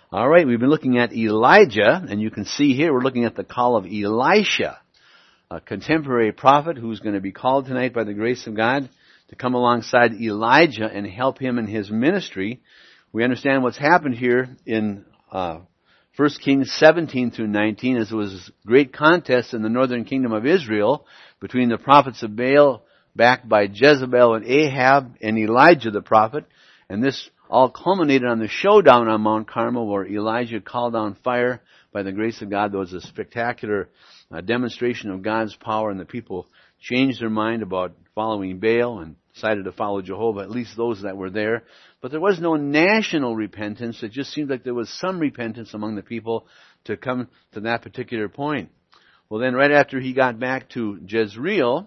All right, we've been looking at Elijah, and you can see here we're looking at the call of Elisha, a contemporary prophet who's going to be called tonight by the grace of God to come alongside Elijah and help him in his ministry. We understand what's happened here in 1 Kings 17 through 19, as there was a great contest in the northern kingdom of Israel between the prophets of Baal, backed by Jezebel and Ahab, and Elijah the prophet, and this all culminated on the showdown on Mount Carmel where Elijah called down fire. By the grace of God, there was a spectacular demonstration of God's power, and the people changed their mind about following Baal and decided to follow Jehovah, at least those that were there. But there was no national repentance. It just seemed like there was some repentance among the people to come to that particular point. Well, then right after he got back to Jezreel,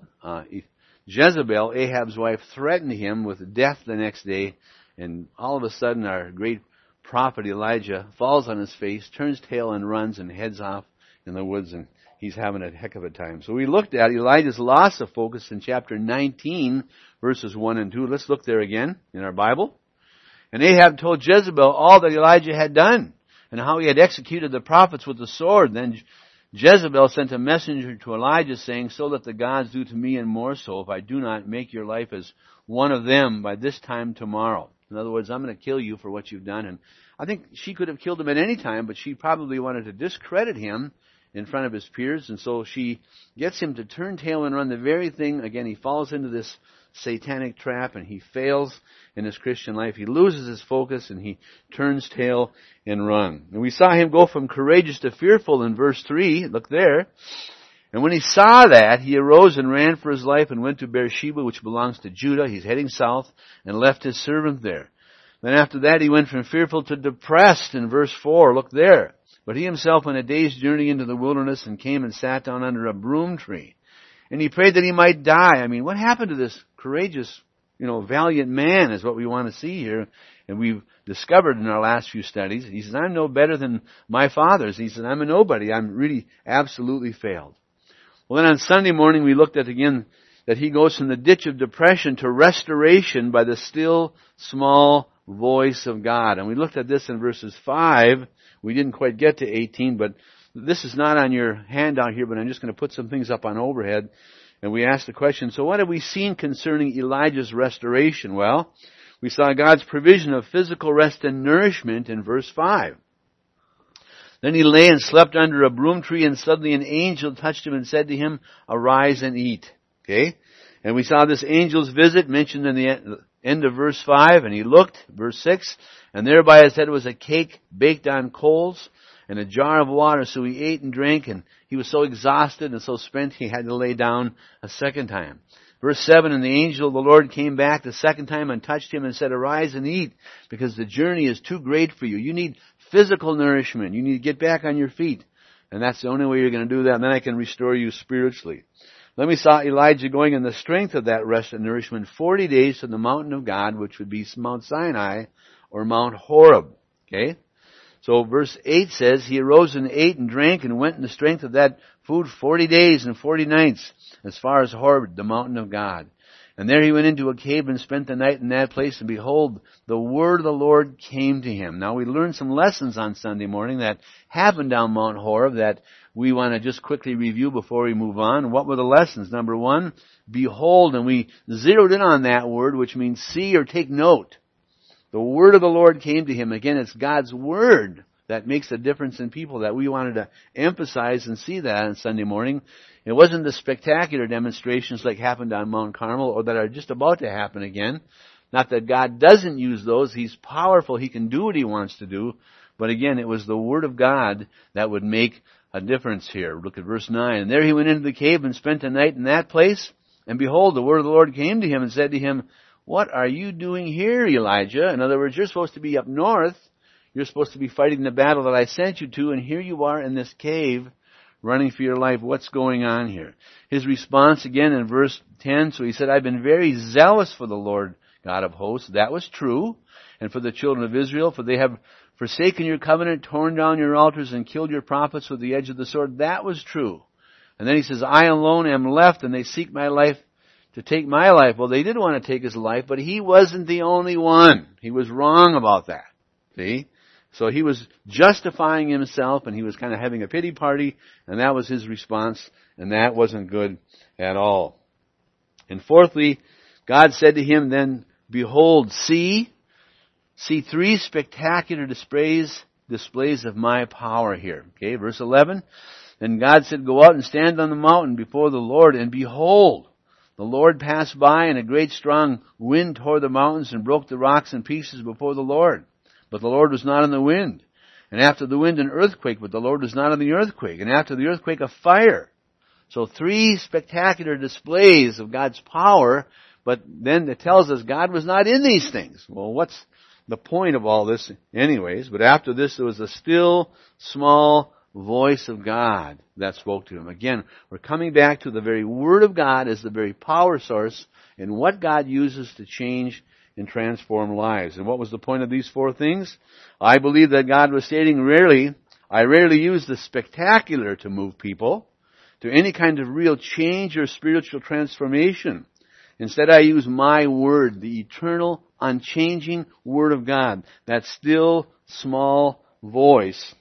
Jezebel, Ahab's wife, threatened him with death the next day. And all of a sudden, our great prophet Elijah falls on his face, turns tail and runs and heads off in the woods, and he's having a heck of a time. So we looked at Elijah's loss of focus in chapter 19, verses 1 and 2. Let's look there again in our Bible. And Ahab told Jezebel all that Elijah had done and how he had executed the prophets with the sword. Then Jezebel sent a messenger to Elijah saying, "So let the gods do to me and more so if I do not make your life as one of them by this time tomorrow." In other words, I'm going to kill you for what you've done. And I think she could have killed him at any time, but she probably wanted to discredit him in front of his peers. And so she gets him to turn tail and run, the very thing. Again, he falls into this satanic trap and he fails in his Christian life. He loses his focus and he turns tail and run. And we saw him go from courageous to fearful in verse 3. Look there. And when he saw that, he arose and ran for his life and went to Beersheba, which belongs to Judah. He's heading south, and left his servant there. Then after that, he went from fearful to depressed in verse 4. Look there. But he himself went a day's journey into the wilderness and came and sat down under a broom tree. And he prayed that he might die. I mean, what happened to this courageous, valiant man is what we want to see here. And we've discovered in our last few studies. He says, "I'm no better than my fathers." He says, "I'm a nobody. I'm really absolutely failed." Well, then on Sunday morning, we looked at again that he goes from the ditch of depression to restoration by the still, small voice of God. And we looked at this in verses 5. We didn't quite get to 18, but this is not on your handout here, but I'm just going to put some things up on overhead. And we asked the question, so what have we seen concerning Elijah's restoration? Well, we saw God's provision of physical rest and nourishment in verse 5. Then he lay and slept under a broom tree, and suddenly an angel touched him and said to him, "Arise and eat." Okay? And we saw this angel's visit mentioned in the end of verse 5, and he looked, verse 6, and there by his head was a cake baked on coals and a jar of water. So he ate and drank, and he was so exhausted and so spent he had to lay down a second time. Verse 7, and the angel of the Lord came back the second time and touched him and said, "Arise and eat, because the journey is too great for you." You need physical nourishment. You need to get back on your feet. And that's the only way you're going to do that. And then I can restore you spiritually. Then we saw Elijah going in the strength of that rest and nourishment 40 days to the mountain of God, which would be Mount Sinai or Mount Horeb. Okay? So verse 8 says, he arose and ate and drank and went in the strength of that food 40 days and 40 nights as far as Horeb, the mountain of God. And there he went into a cave and spent the night in that place, and behold, the word of the Lord came to him. Now we learned some lessons on Sunday morning that happened down Mount Horeb that we want to just quickly review before we move on. What were the lessons? Number 1, behold, and we zeroed in on that word, which means see or take note. The word of the Lord came to him. Again, it's God's word that makes a difference in people, that we wanted to emphasize and see that on Sunday morning. It wasn't the spectacular demonstrations like happened on Mount Carmel or that are just about to happen again. Not that God doesn't use those. He's powerful. He can do what He wants to do. But again, it was the Word of God that would make a difference here. Look at verse 9. And there he went into the cave and spent the night in that place. And behold, the word of the Lord came to him and said to him, "What are you doing here, Elijah?" In other words, you're supposed to be up north. You're supposed to be fighting the battle that I sent you to. And here you are in this cave running for your life. What's going on here? His response again in verse 10. So he said, "I've been very zealous for the Lord God of hosts." That was true. And for the children of Israel, for they have forsaken your covenant, torn down your altars, and killed your prophets with the edge of the sword. That was true. And then he says, "I alone am left, and they seek my life to take my life." Well, they did want to take his life, but he wasn't the only one. He was wrong about that. See? So he was justifying himself, and he was kind of having a pity party, and that was his response, and that wasn't good at all. And fourthly, God said to him then, behold, see three spectacular displays of my power here. Okay, verse 11. Then God said, go out and stand on the mountain before the Lord, and behold, the Lord passed by, and a great strong wind tore the mountains and broke the rocks in pieces before the Lord. But the Lord was not in the wind. And after the wind, an earthquake, but the Lord was not in the earthquake. And after the earthquake, a fire. So three spectacular displays of God's power, but then it tells us God was not in these things. Well, what's the point of all this anyways? But after this, there was a still, small voice of God that spoke to him. Again, we're coming back to the very Word of God as the very power source and what God uses to change and transform lives. And what was the point of these four things? I believe that God was stating I rarely use the spectacular to move people to any kind of real change or spiritual transformation. Instead, I use my Word, the eternal, unchanging Word of God, that still, small voice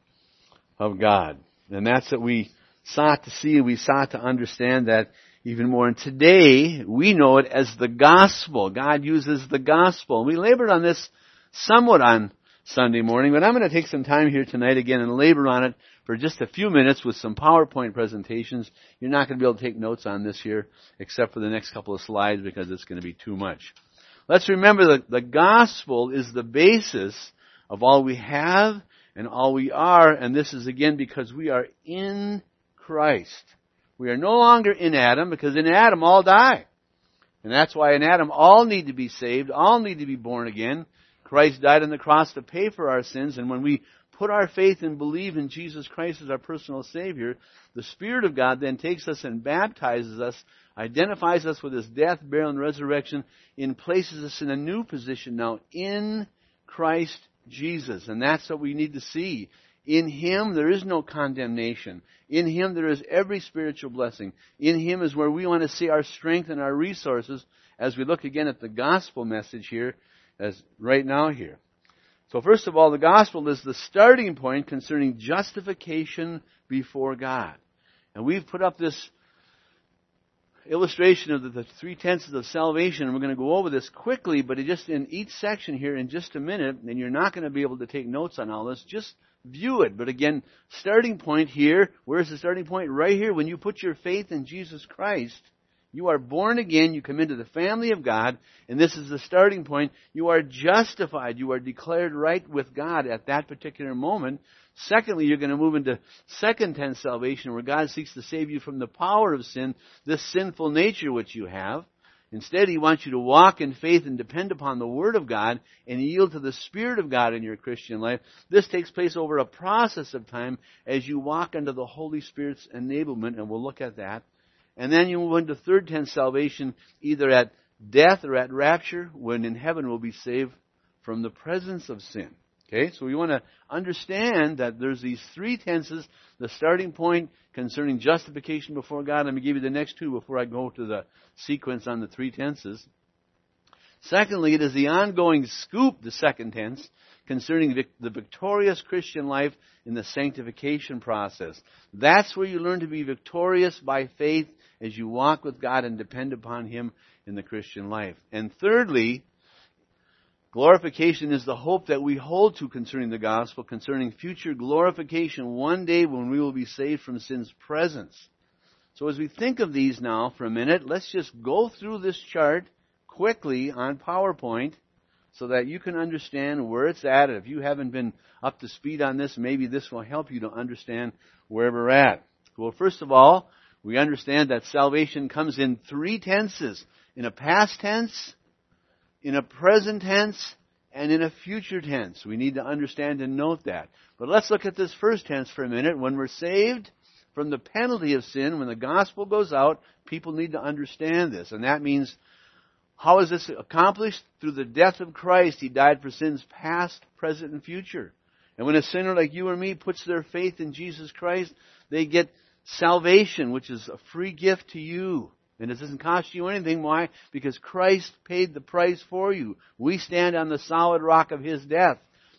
of God. And that's what we sought to see. We sought to understand that even more. And today, we know it as the gospel. God uses the gospel. We labored on this somewhat on Sunday morning, but I'm going to take some time here tonight again and labor on it for just a few minutes with some PowerPoint presentations. You're not going to be able to take notes on this here, except for the next couple of slides, because it's going to be too much. Let's remember that the gospel is the basis of all we have and all we are, and this is again because we are in Christ. We are no longer in Adam, because in Adam all die. And that's why in Adam all need to be saved, all need to be born again. Christ died on the cross to pay for our sins, and when we put our faith and believe in Jesus Christ as our personal Savior, the Spirit of God then takes us and baptizes us, identifies us with His death, burial, and resurrection, and places us in a new position now in Christ Jesus. And that's what we need to see. In Him there is no condemnation. In Him there is every spiritual blessing. In Him is where we want to see our strength and our resources as we look again at the gospel message here, as right now here. So first of all, the gospel is the starting point concerning justification before God. And we've put up this illustration of the three tenses of salvation, and we're going to go over this quickly, but just in each section here in just a minute, and you're not going to be able to take notes on all this, just view it. But again, starting point here, where's the starting point? Right here, when you put your faith in Jesus Christ, you are born again, you come into the family of God, and this is the starting point. You are justified, you are declared right with God at that particular moment. Secondly, you're going to move into second tense salvation, where God seeks to save you from the power of sin, this sinful nature which you have. Instead, He wants you to walk in faith and depend upon the Word of God and yield to the Spirit of God in your Christian life. This takes place over a process of time as you walk under the Holy Spirit's enablement, and we'll look at that. And then you move into third tense salvation, either at death or at rapture, when in heaven we'll be saved from the presence of sin. Okay, so we want to understand that there's these three tenses, the starting point concerning justification before God. Let me give you the next two before I go to the sequence on the three tenses. Secondly, it is the ongoing scoop, the second tense, concerning the victorious Christian life in the sanctification process. That's where you learn to be victorious by faith as you walk with God and depend upon Him in the Christian life. And thirdly, glorification is the hope that we hold to concerning the gospel, concerning future glorification one day when we will be saved from sin's presence. So as we think of these now for a minute, let's just go through this chart quickly on PowerPoint so that you can understand where it's at. If you haven't been up to speed on this, maybe this will help you to understand where we're at. Well, first of all, we understand that salvation comes in three tenses: in a past tense, in a present tense, and in a future tense. We need to understand and note that. But let's look at this first tense for a minute. When we're saved from the penalty of sin, when the gospel goes out, people need to understand this. And that means, how is this accomplished? Through the death of Christ. He died for sins past, present, and future. And when a sinner like you or me puts their faith in Jesus Christ, they get salvation, which is a free gift to you. And it doesn't cost you anything. Why? Because Christ paid the price for you. We stand on the solid rock of His death.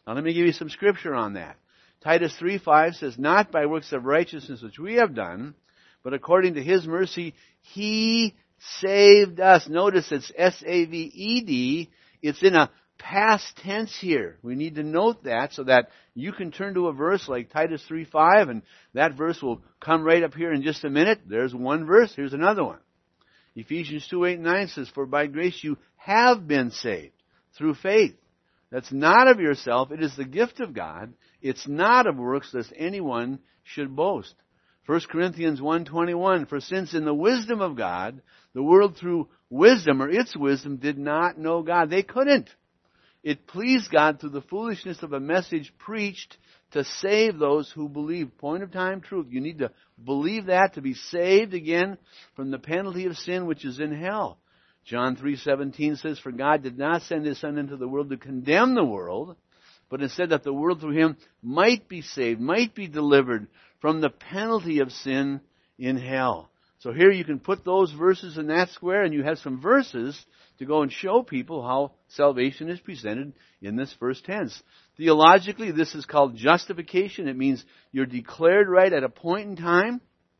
Now let me give you some scripture on that. Titus 3:5 says, not by works of righteousness which we have done, but according to His mercy, He saved us. Notice it's S-A-V-E-D. It's in a past tense here. We need to note that so that you can turn to a verse like Titus 3:5, and that verse will come right up here in just a minute. There's one verse. Here's another one. Ephesians 2:8-9 says, for by grace you have been saved through faith. That's not of yourself. It is the gift of God. It's not of works, lest anyone should boast. 1 Corinthians 1:21, for since in the wisdom of God, the world through wisdom, or its wisdom, did not know God. They couldn't. It pleased God through the foolishness of a message preached to save those who believe. Point of time truth. You need to believe that to be saved again from the penalty of sin which is in hell. John 3:17 says, for God did not send His Son into the world to condemn the world, but instead that the world through Him might be saved, might be delivered from the penalty of sin in hell. So here you can put those verses in that square, and you have some verses to go and show people how salvation is presented in this first tense. Theologically, this is called justification. It means you're declared right at a point in time.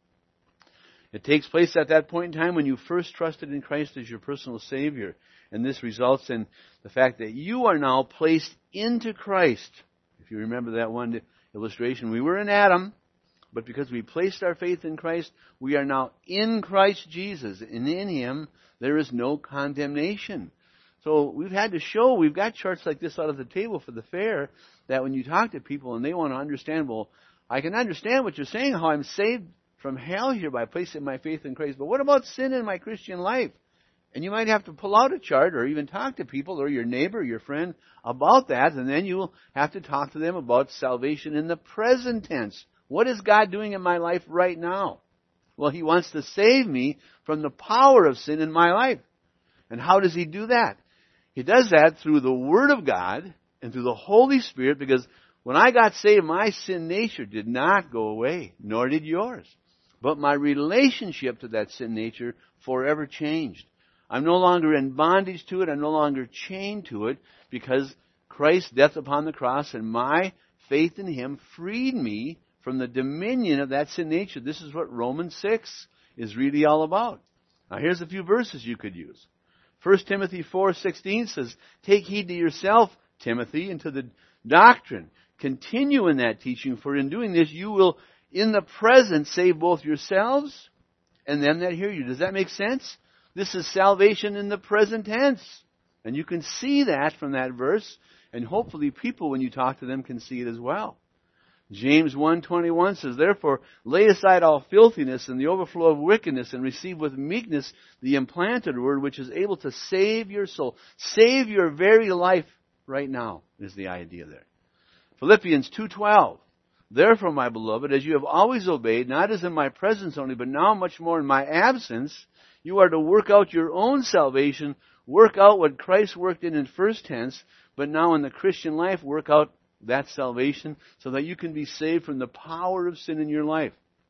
It takes place at that point in time when you first trusted in Christ as your personal Savior. And this results in the fact that you are now placed into Christ. If you remember that one illustration, we were in Adam, but because we placed our faith in Christ, we are now in Christ Jesus. And in Him, there is no condemnation. So we've had to show, we've got charts like this out of the table for the fair, that when you talk to people and they want to understand, well, I can understand what you're saying, how I'm saved from hell here by placing my faith in Christ. But what about sin in my Christian life? And you might have to pull out a chart or even talk to people or your neighbor, your friend about that. And then you'll have to talk to them about salvation in the present tense. What is God doing in my life right now? Well, He wants to save me from the power of sin in my life. And how does He do that? He does that through the Word of God and through the Holy Spirit, because when I got saved, my sin nature did not go away, nor did yours. But my relationship to that sin nature forever changed. I'm no longer in bondage to it. I'm no longer chained to it, because Christ's death upon the cross and my faith in Him freed me from the dominion of that sin nature. This is what Romans 6 is really all about. Now here's a few verses you could use. 1 Timothy 4:16 says, take heed to yourself, Timothy, and to the doctrine. Continue in that teaching, for in doing this you will in the present save both yourselves and them that hear you. Does that make sense? This is salvation in the present tense. And you can see that from that verse, and hopefully people, when you talk to them, can see it as well. James 1:21 says, therefore lay aside all filthiness and the overflow of wickedness, and receive with meekness the implanted word, which is able to save your soul. Save your very life right now is the idea there. Philippians 2:12. Therefore, my beloved, as you have always obeyed, not as in my presence only, but now much more in my absence, you are to work out your own salvation. Work out what Christ worked in first tense, but now in the Christian life, work out that salvation so that you can be saved from the power of sin in your life.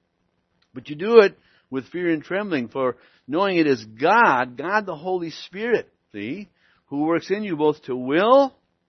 But you do it with fear and trembling, for knowing it is God the Holy Spirit, see, who works in you both to will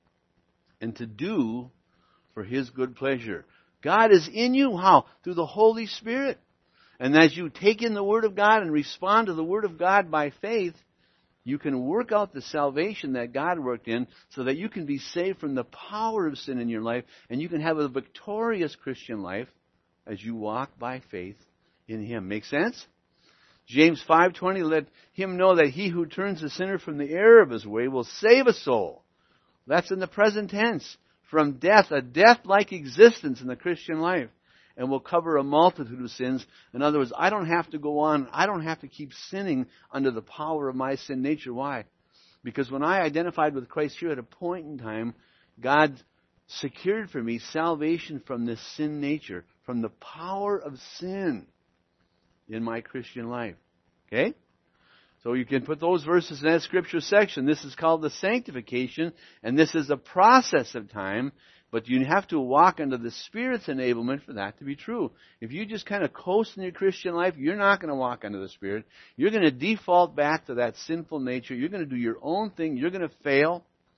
and to do for His good pleasure. God is in you. How? Through the Holy Spirit. And as you take in the Word of God and respond to the Word of God by faith, you can work out the salvation that God worked in so that you can be saved from the power of sin in your life, and you can have a victorious Christian life as you walk by faith in Him. Make sense? James 5:20, let him know that he who turns the sinner from the error of his way will save a soul. That's in the present tense. From death, a death-like existence in the Christian life, and will cover a multitude of sins. In other words, I don't have to go on. I don't have to keep sinning under the power of my sin nature. Why? Because when I identified with Christ here at a point in time, God secured for me salvation from this sin nature, from the power of sin in my Christian life. Okay? So you can put those verses in that scripture section. This is called the sanctification, and this is a process of time. But you have to walk under the Spirit's enablement for that to be true. If you just kind of coast in your Christian life, you're not going to walk under the Spirit. You're going to default back to that sinful nature. You're going to do your own thing. You're going to fail.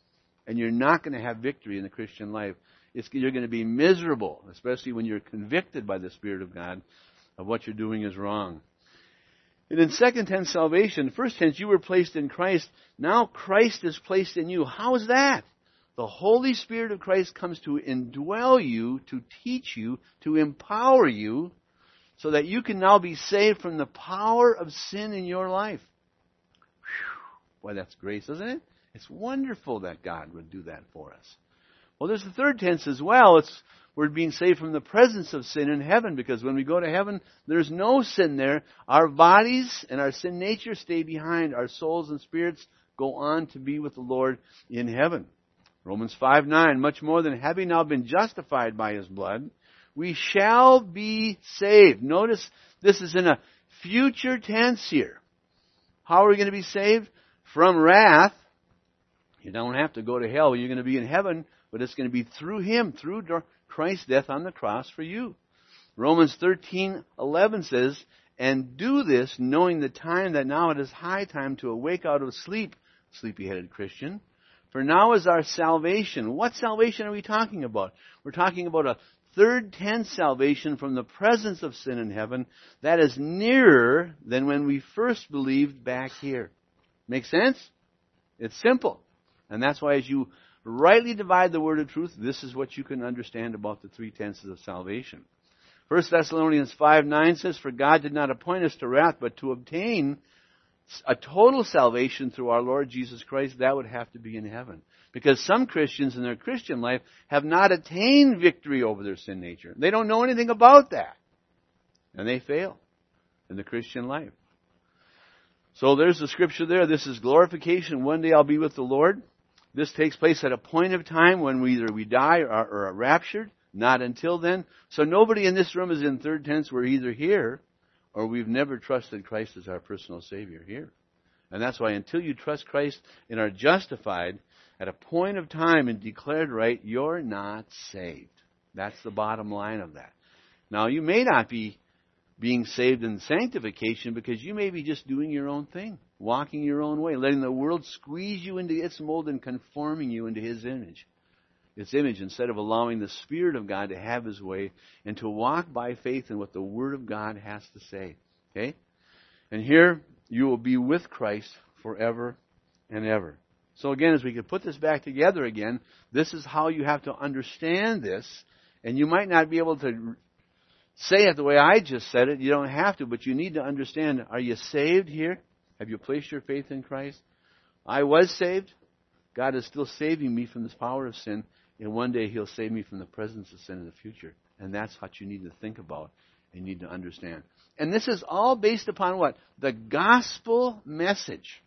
and you're not going to have victory in the Christian life. You're going to be miserable, especially when you're convicted by the Spirit of God of what you're doing is wrong. And in second tense salvation, first tense, you were placed in Christ. Now Christ is placed in you. How is that? The Holy Spirit of Christ comes to indwell you, to teach you, to empower you, so that you can now be saved from the power of sin in your life. Whew. Boy, that's grace, isn't it? It's wonderful that God would do that for us. Well, there's the third tense as well. We're being saved from the presence of sin in heaven, because when we go to heaven, there's no sin there. Our bodies and our sin nature stay behind. Our souls and spirits go on to be with the Lord in heaven. Romans 5:9, much more than having now been justified by His blood, we shall be saved. Notice this is in a future tense here. How are we going to be saved? From wrath. You don't have to go to hell. You're going to be in heaven, but it's going to be through Him, through Christ's death on the cross for you. Romans 13:11 says, and do this knowing the time that now it is high time to awake out of sleep, sleepy-headed Christian. For now is our salvation. What salvation are we talking about? We're talking about a third tense salvation from the presence of sin in heaven that is nearer than when we first believed back here. Make sense? It's simple. And that's why as you rightly divide the word of truth, this is what you can understand about the three tenses of salvation. 1 Thessalonians 5:9 says, for God did not appoint us to wrath, but to obtain a total salvation through our Lord Jesus Christ. That would have to be in heaven. Because some Christians in their Christian life have not attained victory over their sin nature. They don't know anything about that. And they fail in the Christian life. So there's the scripture there. This is glorification. One day I'll be with the Lord. This takes place at a point of time when either we die or are raptured. Not until then. So nobody in this room is in third tense. We're either here or we've never trusted Christ as our personal Savior here. And that's why until you trust Christ and are justified at a point of time and declared right, you're not saved. That's the bottom line of that. Now, you may not be being saved in sanctification because you may be just doing your own thing, walking your own way, letting the world squeeze you into its mold and conforming you into His image. Its image, instead of allowing the Spirit of God to have His way and to walk by faith in what the Word of God has to say. Okay? And here you will be with Christ forever and ever. So again, as we could put this back together again, this is how you have to understand this. And you might not be able to say it the way I just said it. You don't have to, but you need to understand, are you saved here? Have you placed your faith in Christ? I was saved. God is still saving me from this power of sin. And one day He'll save me from the presence of sin in the future. And that's what you need to think about and need to understand. And this is all based upon what? The gospel message.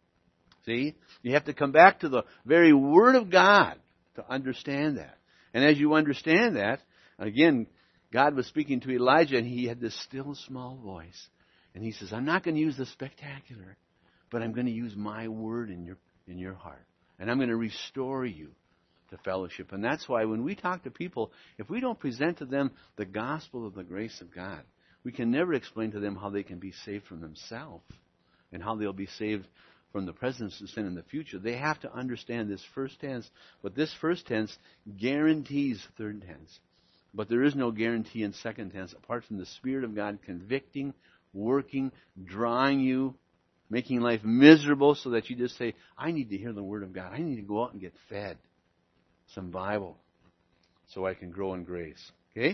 See? You have to come back to the very Word of God to understand that. And as you understand that, again, God was speaking to Elijah and he had this still small voice. And He says, I'm not going to use the spectacular, but I'm going to use my word in your heart. And I'm going to restore you to fellowship. And that's why when we talk to people, if we don't present to them the gospel of the grace of God, we can never explain to them how they can be saved from themselves and how they'll be saved from the presence of sin in the future. They have to understand this first tense. But this first tense guarantees third tense. But there is no guarantee in second tense apart from the Spirit of God convicting, working, drawing you, making life miserable so that you just say, I need to hear the Word of God. I need to go out and get fed some Bible so I can grow in grace. Okay?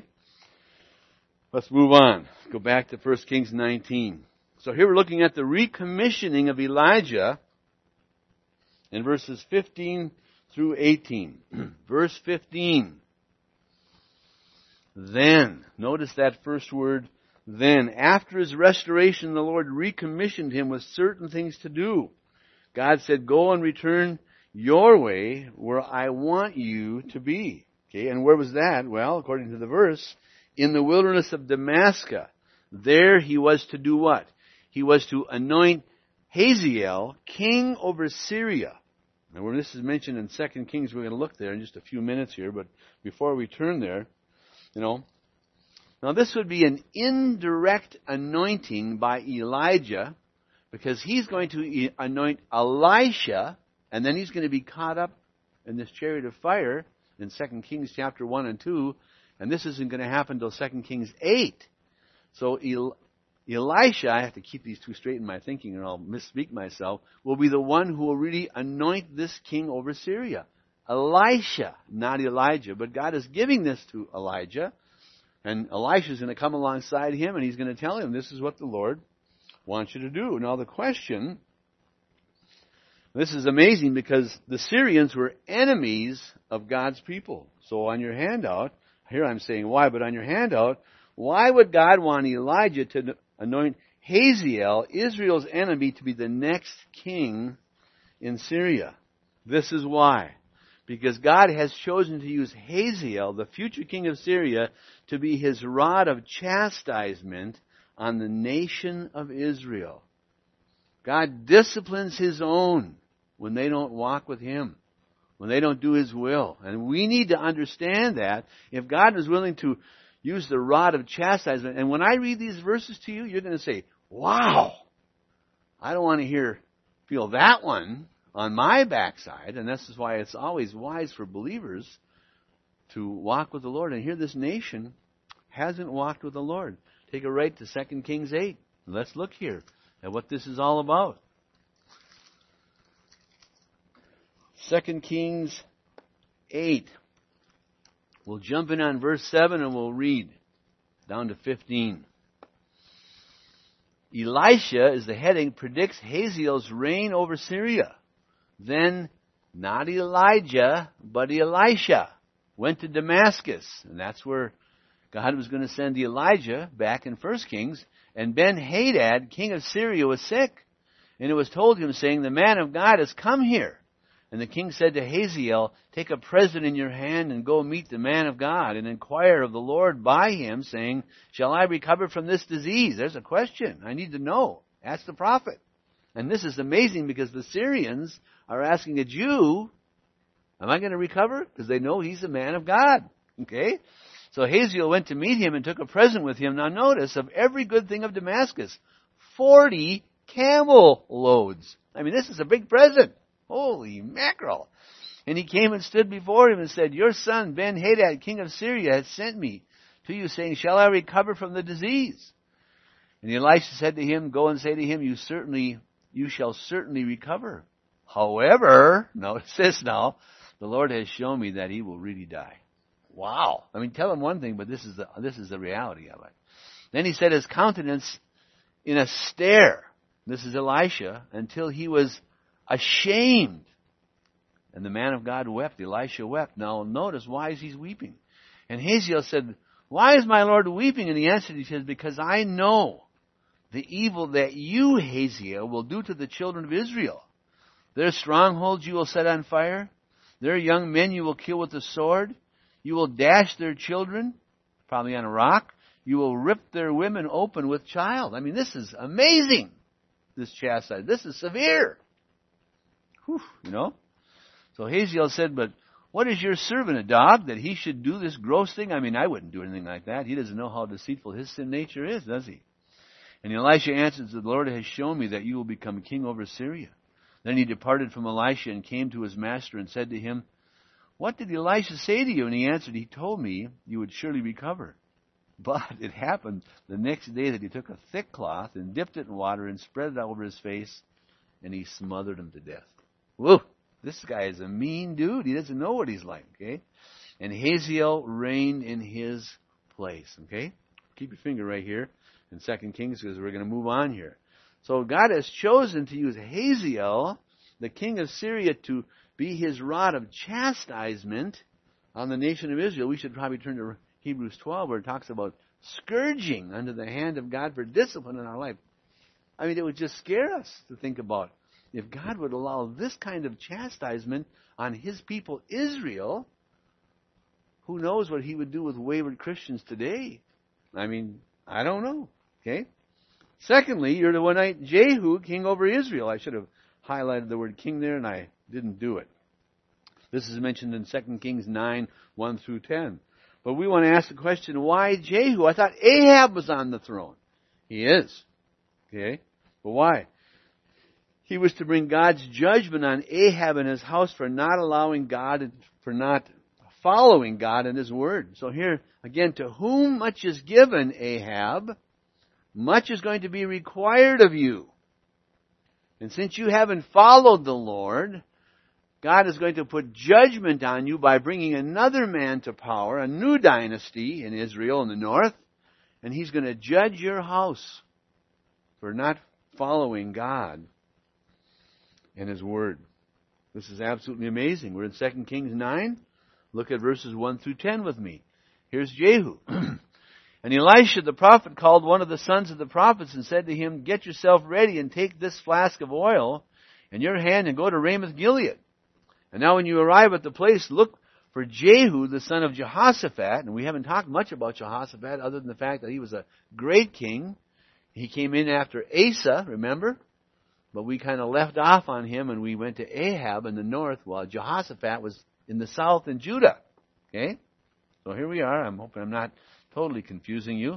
Let's move on. Go back to 1 Kings 19. So here we're looking at the recommissioning of Elijah in verses 15 through 18. Verse 15. Then, notice that first word, then. After his restoration, the Lord recommissioned him with certain things to do. God said, go and return your way where I want you to be. Okay, and where was that? Well, according to the verse, in the wilderness of Damascus. There he was to do what? He was to anoint Hazael king over Syria. Now, when this is mentioned in 2 Kings, we're going to look there in just a few minutes here, but before we turn there, now this would be an indirect anointing by Elijah, because he's going to anoint Elisha, and then he's going to be caught up in this chariot of fire in 2 Kings chapter 1 and 2, and this isn't going to happen until 2 Kings 8. So Elisha, I have to keep these two straight in my thinking or I'll misspeak myself, will be the one who will really anoint this king over Syria. Elisha, not Elijah, but God is giving this to Elijah, and Elisha is going to come alongside him and he's going to tell him, this is what the Lord wants you to do. Now the question, this is amazing because the Syrians were enemies of God's people. So on your handout, here I'm saying why, but on your handout, why would God want Elijah to anoint Hazael, Israel's enemy, to be the next king in Syria? This is why. Because God has chosen to use Hazael, the future king of Syria, to be his rod of chastisement on the nation of Israel. God disciplines his own when they don't walk with him, when they don't do his will. And we need to understand that if God is willing to use the rod of chastisement, and when I read these verses to you, you're going to say, wow, I don't want to feel that one on my backside. And this is why it's always wise for believers to walk with the Lord. And here this nation hasn't walked with the Lord. Take a right to 2 Kings 8. Let's look here at what this is all about. 2 Kings 8. We'll jump in on verse 7 and we'll read down to 15. Elisha, is the heading, predicts Hazael's reign over Syria. Then, not Elijah, but Elisha went to Damascus. And that's where God was going to send Elijah back in 1 Kings. And Ben-Hadad, king of Syria, was sick. And it was told him, saying, the man of God has come here. And the king said to Hazael, take a present in your hand and go meet the man of God and inquire of the Lord by him, saying, shall I recover from this disease? There's a question. I need to know. Ask the prophet. And this is amazing because the Syrians are asking a Jew, am I going to recover? Because they know he's a man of God. Okay? So Hazael went to meet him and took a present with him. Now notice, of every good thing of Damascus, 40 camel loads. I mean, this is a big present. Holy mackerel. And he came and stood before him and said, your son Ben-Hadad, king of Syria, has sent me to you, saying, shall I recover from the disease? And Elisha said to him, go and say to him, you shall certainly recover. However, notice this now, the Lord has shown me that he will really die. Wow. I mean, tell him one thing, but this is the reality of it. Then he set his countenance in a stare. This is Elisha, until he was ashamed. And the man of God wept. Elisha wept. Now notice, why is he weeping? And Hazael said, why is my Lord weeping? And he answered, he says, because I know the evil that you, Hazael, will do to the children of Israel. Their strongholds you will set on fire. Their young men you will kill with the sword. You will dash their children, probably on a rock. You will rip their women open with child. I mean, this is amazing, this chastisement. This is severe. Whew, you know. So Hazael said, but what is your servant, a dog, that he should do this gross thing? I mean, I wouldn't do anything like that. He doesn't know how deceitful his sin nature is, does he? And Elisha answered, the Lord has shown me that you will become king over Syria. Then he departed from Elisha and came to his master and said to him, what did Elisha say to you? And he answered, he told me you would surely recover. But it happened the next day that he took a thick cloth and dipped it in water and spread it over his face, and he smothered him to death. Whoa, this guy is a mean dude. He doesn't know what he's like, okay? And Hazael reigned in his place, okay? Keep your finger right here in 2 Kings because we're going to move on here. So God has chosen to use Hazael, the king of Syria, to be his rod of chastisement on the nation of Israel. We should probably turn to Hebrews 12 where it talks about scourging under the hand of God for discipline in our life. I mean, it would just scare us to think about if God would allow this kind of chastisement on his people Israel. Who knows what he would do with wayward Christians today? I mean, I don't know. Okay? Secondly, you're to anoint Jehu, king over Israel. I should have highlighted the word king there, and I didn't do it. This is mentioned in 2 Kings 9, 1 through 10. But we want to ask the question, why Jehu? I thought Ahab was on the throne. He is. Okay? But why? He was to bring God's judgment on Ahab and his house for not allowing God, for not following God and His Word. So here, again, to whom much is given, Ahab, much is going to be required of you. And since you haven't followed the Lord, God is going to put judgment on you by bringing another man to power, a new dynasty in Israel in the north, and He's going to judge your house for not following God and His Word. This is absolutely amazing. We're in 2 Kings 9. Look at verses 1 through 10 with me. Here's Jehu. And Elisha the prophet called one of the sons of the prophets and said to him, "Get yourself ready and take this flask of oil in your hand and go to Ramoth Gilead. And now when you arrive at the place, look for Jehu the son of Jehoshaphat." And we haven't talked much about Jehoshaphat other than the fact that he was a great king. He came in after Asa, remember? But we kind of left off on him and we went to Ahab in the north while Jehoshaphat was in the south in Judah. Okay? So here we are. I'm hoping I'm not totally confusing you.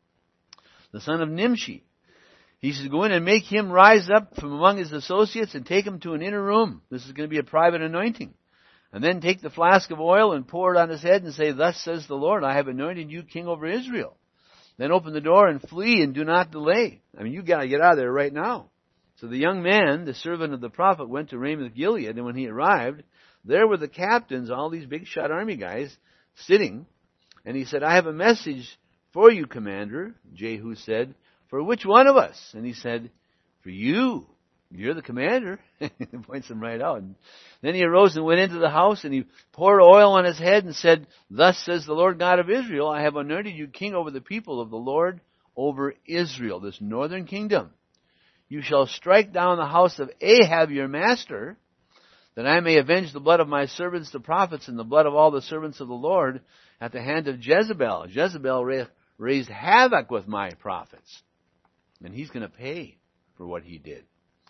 The son of Nimshi. He says, "Go in and make him rise up from among his associates and take him to an inner room." This is going to be a private anointing. "And then take the flask of oil and pour it on his head and say, 'Thus says the Lord, I have anointed you king over Israel.' Then open the door and flee and do not delay." I mean, you got to get out of there right now. So the young man, the servant of the prophet, went to Ramoth Gilead, and when he arrived, there were the captains, all these big shot army guys, sitting. And he said, "I have a message for you, commander." Jehu said, "For which one of us?" And he said, "For you. You're the commander." He points him right out. And then he arose and went into the house, and he poured oil on his head and said, "Thus says the Lord God of Israel, I have anointed you king over the people of the Lord, over Israel," this northern kingdom. "You shall strike down the house of Ahab your master, that I may avenge the blood of my servants the prophets and the blood of all the servants of the Lord at the hand of Jezebel. Jezebel raised havoc with my prophets, and he's going to pay for what he did.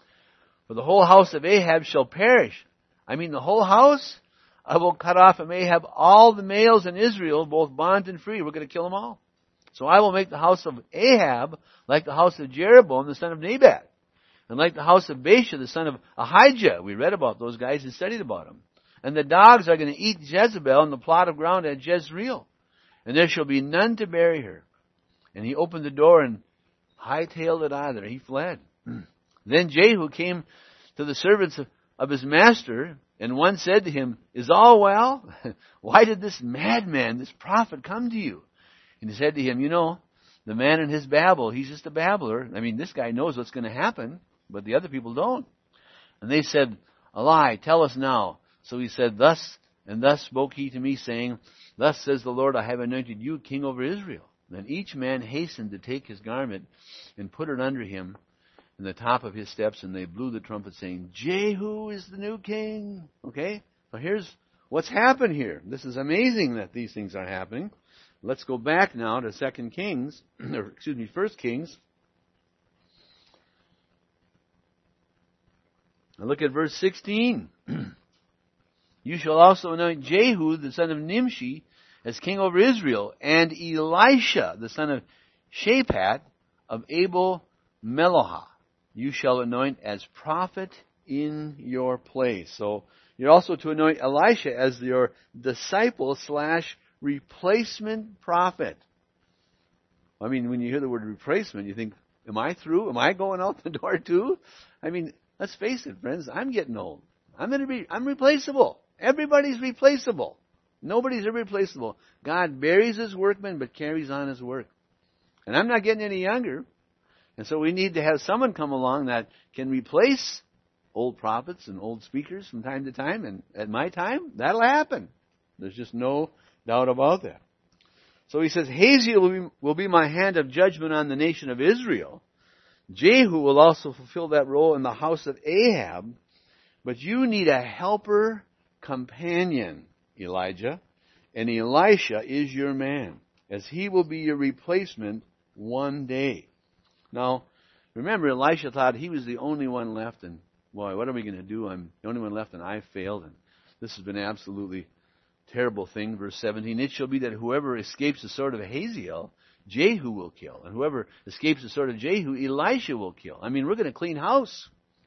For the whole house of Ahab shall perish." I mean the whole house? "I will cut off from Ahab all the males in Israel, both bond and free." We're going to kill them all. "So I will make the house of Ahab like the house of Jeroboam the son of Nebat, and like the house of Baasha the son of Ahijah." We read about those guys and studied about them. "And the dogs are going to eat Jezebel in the plot of ground at Jezreel, and there shall be none to bury her." And he opened the door and hightailed it out of there. He fled. Then Jehu came to the servants of his master, and one said to him, "Is all well? Why did this madman, this prophet, come to you?" And he said to him, "You know, the man in his babble, he's just a babbler. I mean, this guy knows what's going to happen, but the other people don't." And they said, "A lie, tell us now." So he said, "Thus and thus spoke he to me, saying, 'Thus says the Lord, I have anointed you king over Israel.' Then each man hastened to take his garment and put it under him in the top of his steps, and they blew the trumpet, saying, 'Jehu is the new king.'" Okay? So here's what's happened here. This is amazing that these things are happening. Let's go back now to 2 Kings, or excuse me, 1 Kings. Now look at verse 16. "You shall also anoint Jehu, the son of Nimshi, as king over Israel, and Elisha, the son of Shaphat, of Abel Melohah, you shall anoint as prophet in your place." So you're also to anoint Elisha as your disciple / replacement prophet. I mean, when you hear the word replacement, you think, am I through? Am I going out the door too? I mean, let's face it, friends, I'm getting old. I'm replaceable. Everybody's replaceable. Nobody's irreplaceable. God buries His workmen but carries on His work. And I'm not getting any younger. And so we need to have someone come along that can replace old prophets and old speakers from time to time. And at my time, that'll happen. There's just no doubt about that. So he says, "Hazael will be my hand of judgment on the nation of Israel. Jehu will also fulfill that role in the house of Ahab. But you need a helper companion, Elijah, and Elisha is your man, as he will be your replacement one day." Now, remember, Elisha thought he was the only one left, and boy, what are we going to do? I'm the only one left, and I failed, and this has been an absolutely terrible thing. Verse 17, "It shall be that whoever escapes the sword of Hazael, Jehu will kill, and whoever escapes the sword of Jehu, Elisha will kill." I mean, we're going to clean house.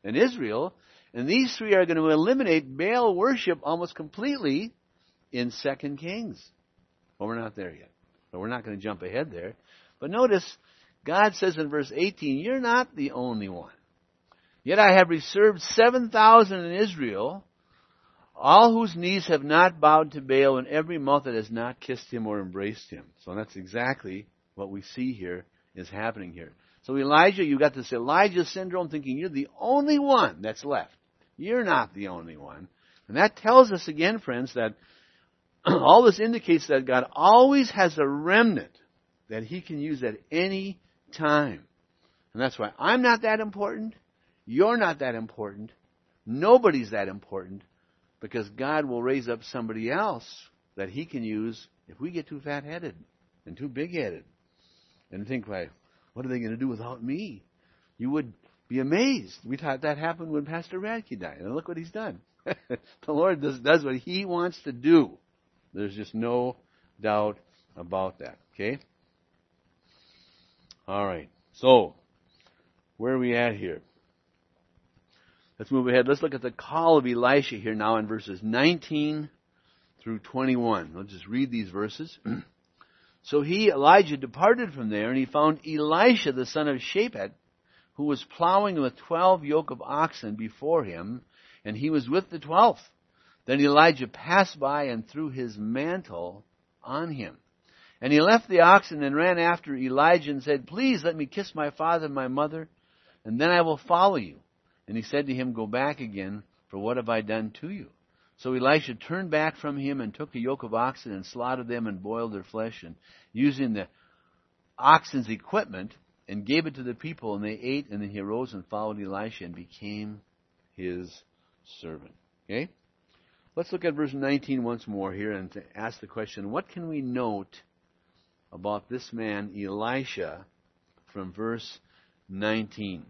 and Israel. And these three are going to eliminate Baal worship almost completely in 2 Kings. Well, we're not there yet. But we're not going to jump ahead there. But notice, God says in verse 18, you're not the only one. Yet I have reserved 7,000 in Israel, all whose knees have not bowed to Baal, and every mouth that has not kissed him or embraced him. So that's exactly what we see here is happening here. So Elijah, you got this Elijah syndrome, thinking you're the only one that's left. You're not the only one. And that tells us again, friends, that all this indicates that God always has a remnant that He can use at any time. And that's why I'm not that important. You're not that important. Nobody's that important. Because God will raise up somebody else that He can use if we get too fat-headed and too big-headed. And think, like, what are they going to do without me? You would be amazed. We thought that happened when Pastor Radke died. And look what he's done. The Lord does what He wants to do. There's just no doubt about that. Okay? All right. So, where are we at here? Let's move ahead. Let's look at the call of Elisha here now in verses 19 through 21. Let's just read these verses. So Elijah, departed from there, and he found Elisha, the son of Shaphat, who was plowing with 12 yoke of oxen before him, and he was with the 12th. Then Elijah passed by and threw his mantle on him. And he left the oxen and ran after Elijah and said, please let me kiss my father and my mother, and then I will follow you. And he said to him, go back again, for what have I done to you? So Elisha turned back from him and took a yoke of oxen and slaughtered them and boiled their flesh, and using the oxen's equipment, and gave it to the people, and they ate, and then he arose and followed Elisha and became his servant. Okay? Let's look at verse 19 once more here and to ask the question, what can we note about this man, Elisha, from verse 19?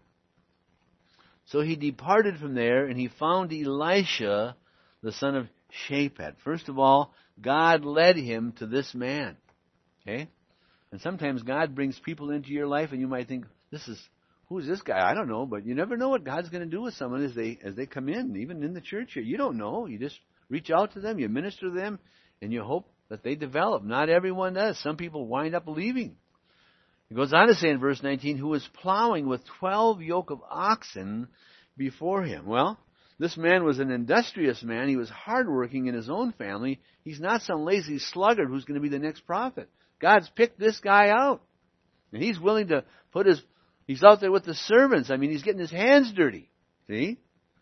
So he departed from there, and he found Elisha, the son of Shaphat. First of all, God led him to this man. Okay? And sometimes God brings people into your life, and you might think, who's this guy? I don't know, but you never know what God's going to do with someone as they come in, even in the church here. You don't know. You just reach out to them, you minister to them, and you hope that they develop. Not everyone does. Some people wind up leaving. It goes on to say in verse 19, who was plowing with 12 yoke of oxen before him. Well, this man was an industrious man. He was hardworking in his own family. He's not some lazy sluggard who's going to be the next prophet. God's picked this guy out. And he's willing to he's out there with the servants. I mean, he's getting his hands dirty. See?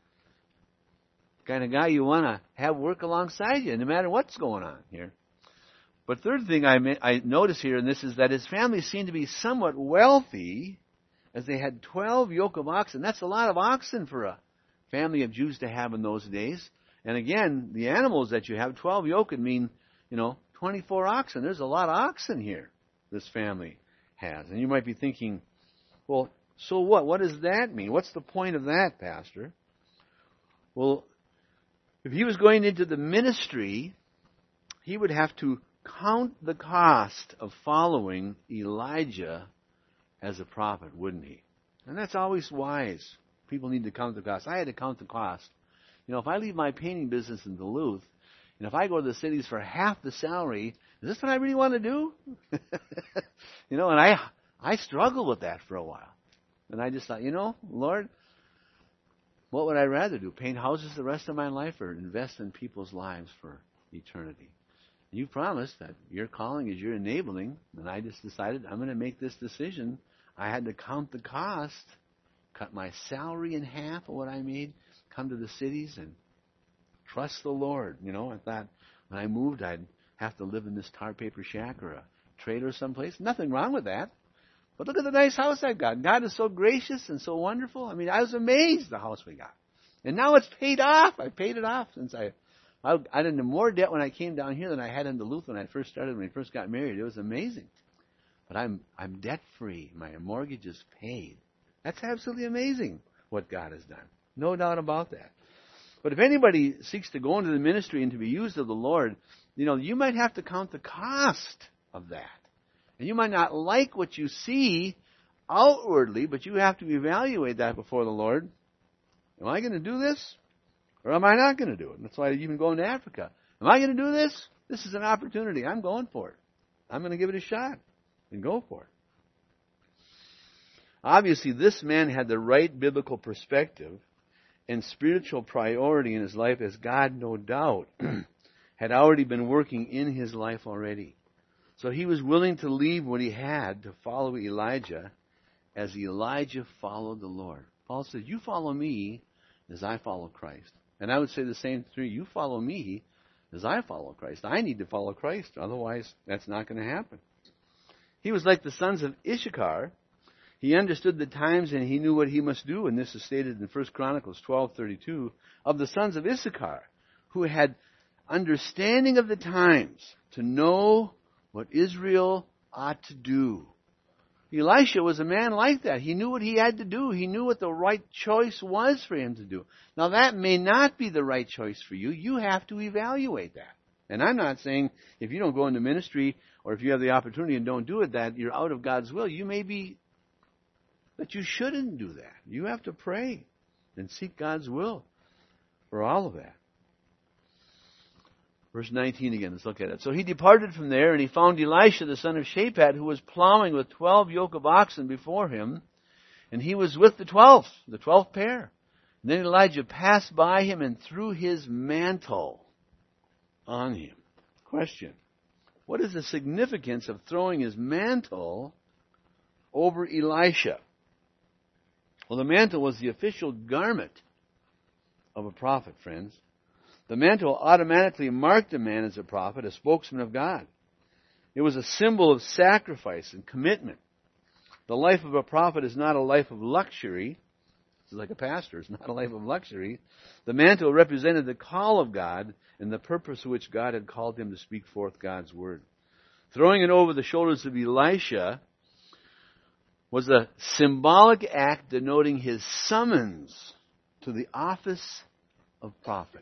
The kind of guy you want to have work alongside you, no matter what's going on here. But third thing I notice here in this is that his family seemed to be somewhat wealthy, as they had 12 yoke of oxen. That's a lot of oxen for a family of Jews to have in those days. And again, the animals that you have, 12 yoke would mean, 24 oxen. There's a lot of oxen here this family has. And you might be thinking, well, so what? What does that mean? What's the point of that, Pastor? Well, if he was going into the ministry, he would have to count the cost of following Elijah as a prophet, wouldn't he? And that's always wise. People need to count the cost. I had to count the cost. If I leave my painting business in Duluth, and if I go to the cities for half the salary, is this what I really want to do? And I struggled with that for a while. And I just thought, Lord, what would I rather do? Paint houses the rest of my life or invest in people's lives for eternity? You promised that your calling is your enabling, and I just decided I'm going to make this decision. I had to count the cost, cut my salary in half of what I made, come to the cities and trust the Lord. I thought when I moved I'd have to live in this tar paper shack or a trailer someplace. Nothing wrong with that. But look at the nice house I've got. God is so gracious and so wonderful. I mean, I was amazed the house we got. And now it's paid off. I paid it off since I had into more debt when I came down here than I had in Duluth when I first got married. It was amazing. But I'm debt free. My mortgage is paid. That's absolutely amazing what God has done. No doubt about that. But if anybody seeks to go into the ministry and to be used of the Lord, you might have to count the cost of that. And you might not like what you see outwardly, but you have to evaluate that before the Lord. Am I going to do this? Or am I not going to do it? That's why I even go into Africa. Am I going to do this? This is an opportunity. I'm going for it. I'm going to give it a shot and go for it. Obviously, this man had the right biblical perspective and spiritual priority in his life, as God, no doubt, had already been working in his life already. So he was willing to leave what he had to follow Elijah, as Elijah followed the Lord. Paul said, you follow me as I follow Christ. And I would say the same to you. You follow me as I follow Christ. I need to follow Christ. Otherwise, that's not going to happen. He was like the sons of Issachar. He understood the times and he knew what he must do. And this is stated in 1 Chronicles 12:32. Of the sons of Issachar, who had understanding of the times to know what Israel ought to do. Elisha was a man like that. He knew what he had to do. He knew what the right choice was for him to do. Now, that may not be the right choice for you. You have to evaluate that. And I'm not saying if you don't go into ministry or if you have the opportunity and don't do it, that you're out of God's will. You may be, but you shouldn't do that. You have to pray and seek God's will for all of that. Verse 19 again, let's look at it. So he departed from there, and he found Elisha the son of Shaphat, who was plowing with 12 yoke of oxen before him, and he was with the 12th pair. And then Elijah passed by him and threw his mantle on him. Question: what is the significance of throwing his mantle over Elisha? Well, the mantle was the official garment of a prophet, friends. The mantle automatically marked a man as a prophet, a spokesman of God. It was a symbol of sacrifice and commitment. The life of a prophet is not a life of luxury. It's like a pastor. It's not a life of luxury. The mantle represented the call of God and the purpose for which God had called him to speak forth God's word. Throwing it over the shoulders of Elisha was a symbolic act denoting his summons to the office of prophet.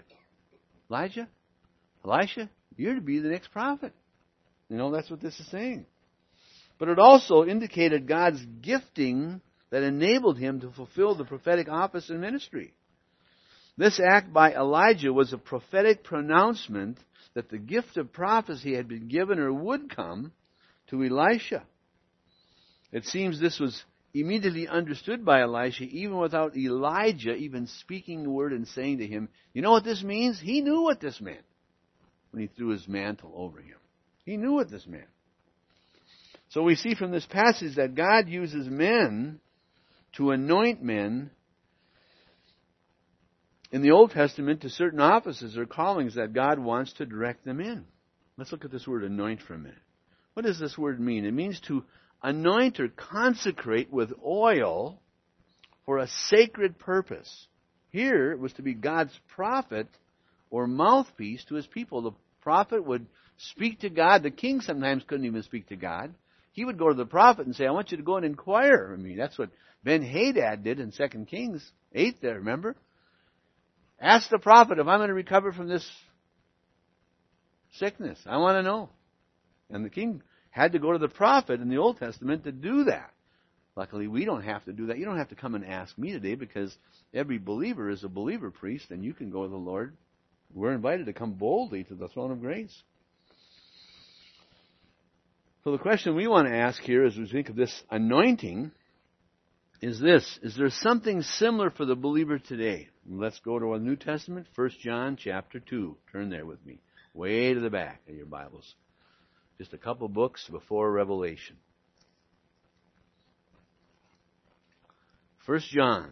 Elisha, you're to be the next prophet. That's what this is saying. But it also indicated God's gifting that enabled him to fulfill the prophetic office and ministry. This act by Elijah was a prophetic pronouncement that the gift of prophecy had been given or would come to Elisha. It seems this was immediately understood by Elisha, even without Elijah even speaking the word and saying to him, you know what this means? He knew what this meant when he threw his mantle over him. He knew what this meant. So we see from this passage that God uses men to anoint men in the Old Testament to certain offices or callings that God wants to direct them in. Let's look at this word anoint for a minute. What does this word mean? It means to anoint or consecrate with oil for a sacred purpose. Here it was to be God's prophet or mouthpiece to his people. The prophet would speak to God. The king sometimes couldn't even speak to God. He would go to the prophet and say, I want you to go and inquire of me. That's what Ben-Hadad did in 2 Kings 8 there, remember? Ask the prophet if I'm going to recover from this sickness. I want to know. And the king had to go to the prophet in the Old Testament to do that. Luckily, we don't have to do that. You don't have to come and ask me today because every believer is a believer priest and you can go to the Lord. We're invited to come boldly to the throne of grace. So the question we want to ask here as we think of this anointing is this: is there something similar for the believer today? Let's go to our New Testament, 1 John chapter 2. Turn there with me, way to the back of your Bibles. Just a couple books before Revelation. 1 John.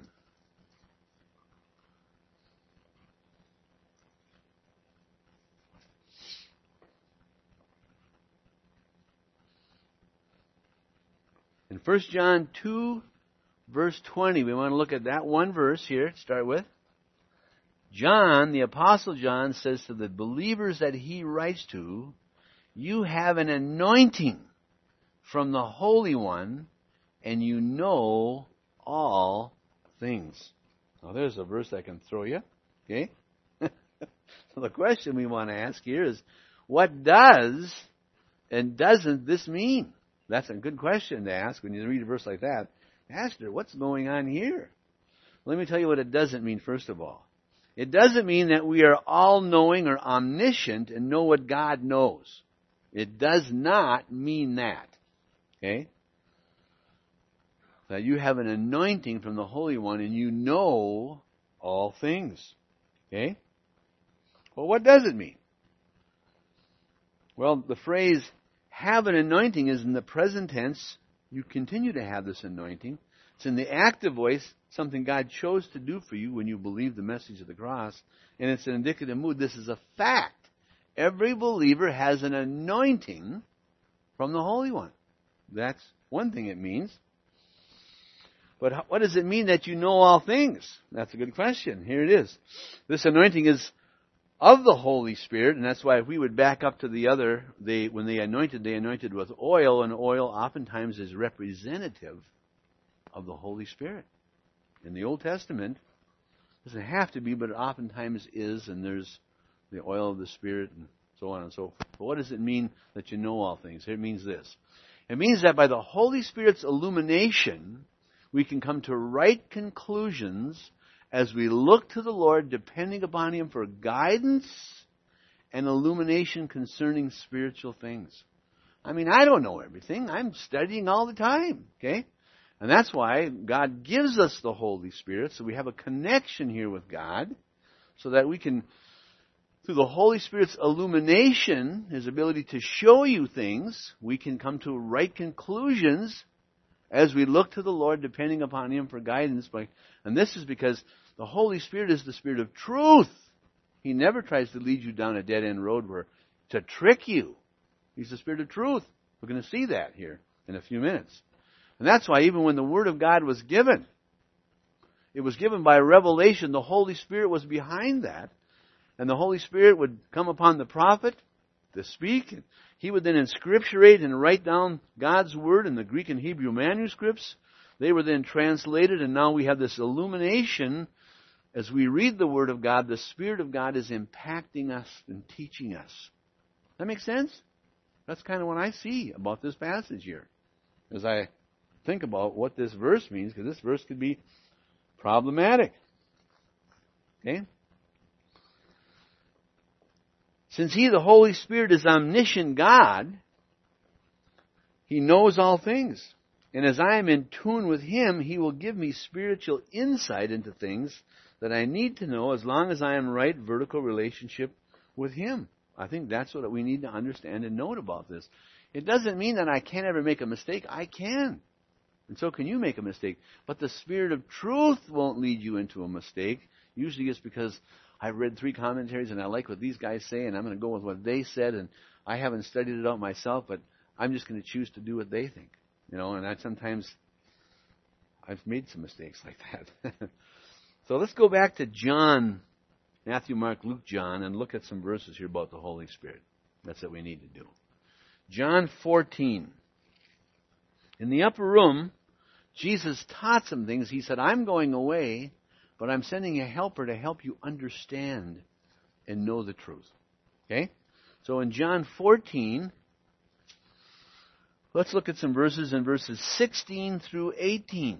In 1 John 2, verse 20, we want to look at that one verse here to start with. John, the Apostle John, says to the believers that he writes to, you have an anointing from the Holy One, and you know all things. Now there's a verse I can throw you. Okay? So the question we want to ask here is, what does and doesn't this mean? That's a good question to ask when you read a verse like that. Ask her, what's going on here? Let me tell you what it doesn't mean, first of all. It doesn't mean that we are all-knowing or omniscient and know what God knows. It does not mean that. Okay? That you have an anointing from the Holy One and you know all things. Okay? Well, what does it mean? Well, the phrase have an anointing is in the present tense. You continue to have this anointing. It's in the active voice, something God chose to do for you when you believe the message of the cross. And it's an indicative mood. This is a fact. Every believer has an anointing from the Holy One. That's one thing it means. But what does it mean that you know all things? That's a good question. Here it is. This anointing is of the Holy Spirit, and that's why if we would back up to the other, when they anointed with oil, and oil oftentimes is representative of the Holy Spirit. In the Old Testament, it doesn't have to be, but it oftentimes is, and there's the oil of the Spirit and so on and so forth. But what does it mean that you know all things? It means this. It means that by the Holy Spirit's illumination, we can come to right conclusions as we look to the Lord, depending upon Him for guidance and illumination concerning spiritual things. I mean, I don't know everything. I'm studying all the time, okay? And that's why God gives us the Holy Spirit, so we have a connection here with God, so that we can, through the Holy Spirit's illumination, His ability to show you things, we can come to right conclusions as we look to the Lord, depending upon Him for guidance. And this is because the Holy Spirit is the Spirit of truth. He never tries to lead you down a dead-end road to trick you. He's the Spirit of truth. We're going to see that here in a few minutes. And that's why even when the Word of God was given, it was given by revelation. The Holy Spirit was behind that. And the Holy Spirit would come upon the prophet to speak. And he would then inscripturate and write down God's Word in the Greek and Hebrew manuscripts. They were then translated, and now we have this illumination. As we read the Word of God, the Spirit of God is impacting us and teaching us. That makes sense? That's kind of what I see about this passage here, as I think about what this verse means, because this verse could be problematic. Okay? Since He, the Holy Spirit, is omniscient God, He knows all things. And as I am in tune with Him, He will give me spiritual insight into things that I need to know as long as I am in right vertical relationship with Him. I think that's what we need to understand and note about this. It doesn't mean that I can't ever make a mistake. I can. And so can you make a mistake. But the Spirit of truth won't lead you into a mistake. Usually it's because I've read 3 commentaries and I like what these guys say and I'm going to go with what they said, and I haven't studied it out myself, but I'm just going to choose to do what they think. You know, and sometimes I've made some mistakes like that. So let's go back to John, Matthew, Mark, Luke, John, and look at some verses here about the Holy Spirit. That's what we need to do. John 14. In the upper room, Jesus taught some things. He said, I'm going away, but I'm sending a helper to help you understand and know the truth. Okay? So in John 14, let's look at some verses in verses 16 through 18.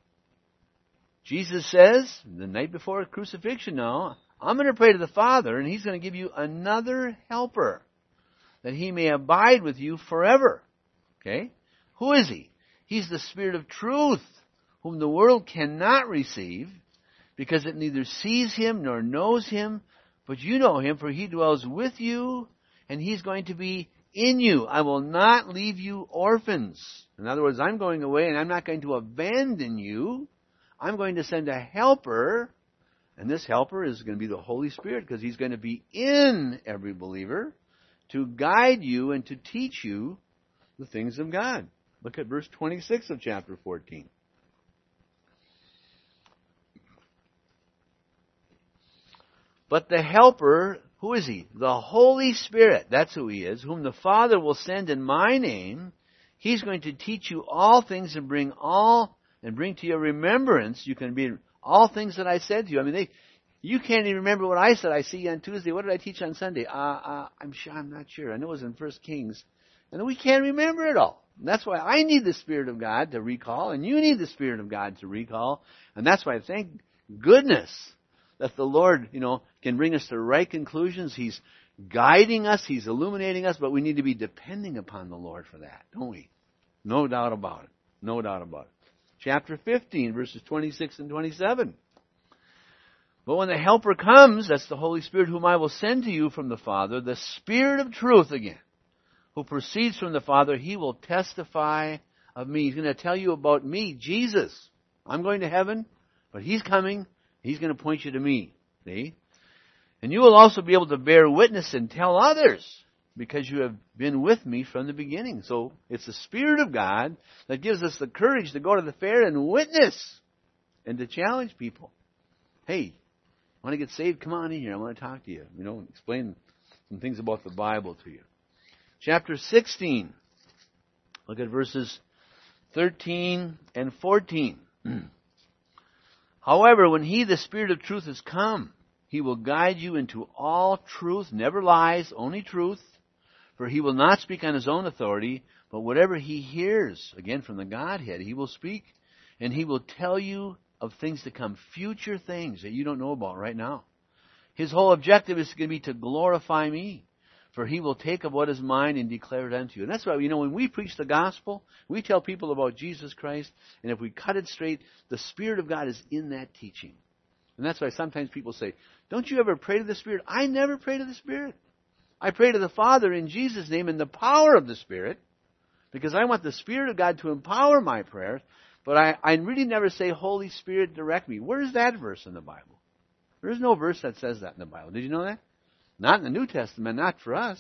Jesus says, the night before crucifixion now, I'm going to pray to the Father, and He's going to give you another helper, that He may abide with you forever. Okay? Who is He? He's the Spirit of truth, whom the world cannot receive, because it neither sees Him nor knows Him, but you know Him, for He dwells with you, and He's going to be in you. I will not leave you orphans. In other words, I'm going away, and I'm not going to abandon you. I'm going to send a helper, and this helper is going to be the Holy Spirit, because He's going to be in every believer to guide you and to teach you the things of God. Look at verse 26 of chapter 14. But the helper, who is He? The Holy Spirit, that's who He is, whom the Father will send in my name. He's going to teach you all things and bring to your remembrance. You can be all things that I said to you. I mean, you can't even remember what I said. I see you on Tuesday. What did I teach on Sunday? I'm not sure. I know it was in 1 Kings. And we can't remember it all. And that's why I need the Spirit of God to recall, and you need the Spirit of God to recall. And that's why I thank goodness that the Lord, can bring us to right conclusions. He's guiding us. He's illuminating us. But we need to be depending upon the Lord for that, don't we? No doubt about it. No doubt about it. Chapter 15, verses 26 and 27. But when the Helper comes, that's the Holy Spirit whom I will send to you from the Father, the Spirit of truth again, who proceeds from the Father, He will testify of me. He's going to tell you about me, Jesus. I'm going to heaven, but He's coming. He's going to point you to me. See? And you will also be able to bear witness and tell others, because you have been with me from the beginning. So it's the Spirit of God that gives us the courage to go to the fair and witness and to challenge people. Hey, want to get saved? Come on in here. I want to talk to you. Explain some things about the Bible to you. Chapter 16. Look at verses 13 and 14. However, when He, the Spirit of truth, has come, He will guide you into all truth, never lies, only truth. For He will not speak on His own authority, but whatever He hears, again from the Godhead, He will speak. And He will tell you of things to come, future things that you don't know about right now. His whole objective is going to be to glorify me. For He will take of what is mine and declare it unto you. And that's why, when we preach the gospel, we tell people about Jesus Christ, and if we cut it straight, the Spirit of God is in that teaching. And that's why sometimes people say, don't you ever pray to the Spirit? I never pray to the Spirit. I pray to the Father in Jesus' name in the power of the Spirit, because I want the Spirit of God to empower my prayers, but I really never say, Holy Spirit, direct me. Where is that verse in the Bible? There is no verse that says that in the Bible. Did you know that? Not in the New Testament, not for us.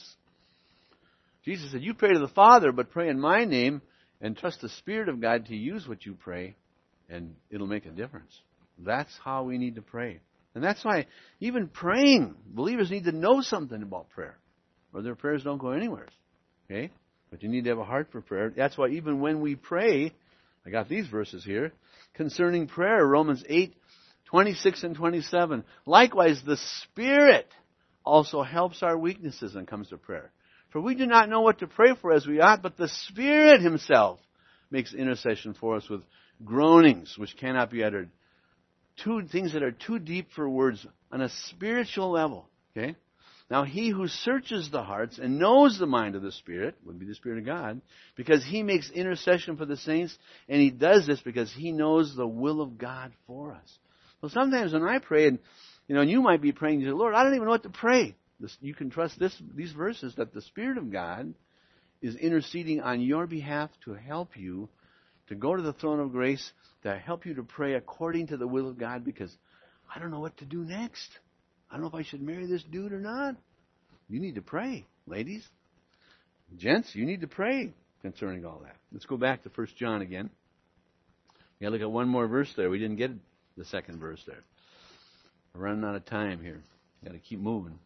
Jesus said, you pray to the Father, but pray in my name, and trust the Spirit of God to use what you pray, and it'll make a difference. That's how we need to pray. And that's why even praying, believers need to know something about prayer, or their prayers don't go anywhere. Okay? But you need to have a heart for prayer. That's why even when we pray, I got these verses here, concerning prayer, Romans 8, 26 and 27. Likewise, the Spirit also helps our weaknesses when it comes to prayer. For we do not know what to pray for as we ought, but the Spirit Himself makes intercession for us with groanings which cannot be uttered. Two things that are too deep for words on a spiritual level. Okay? Now He who searches the hearts and knows the mind of the Spirit, would be the Spirit of God, because He makes intercession for the saints, and He does this because He knows the will of God for us. So sometimes when I pray, and you might be praying to the Lord, I don't even know what to pray. You can trust these verses that the Spirit of God is interceding on your behalf to help you to go to the throne of grace, to help you to pray according to the will of God, because I don't know what to do next. I don't know if I should marry this dude or not. You need to pray, ladies. Gents, you need to pray concerning all that. Let's go back to 1 John again. We got to look at one more verse there. We didn't get the second verse there. We're running out of time here. Got to keep moving.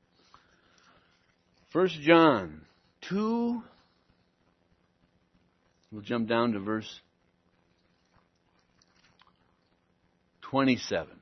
1 John 2. We'll jump down to verse 27.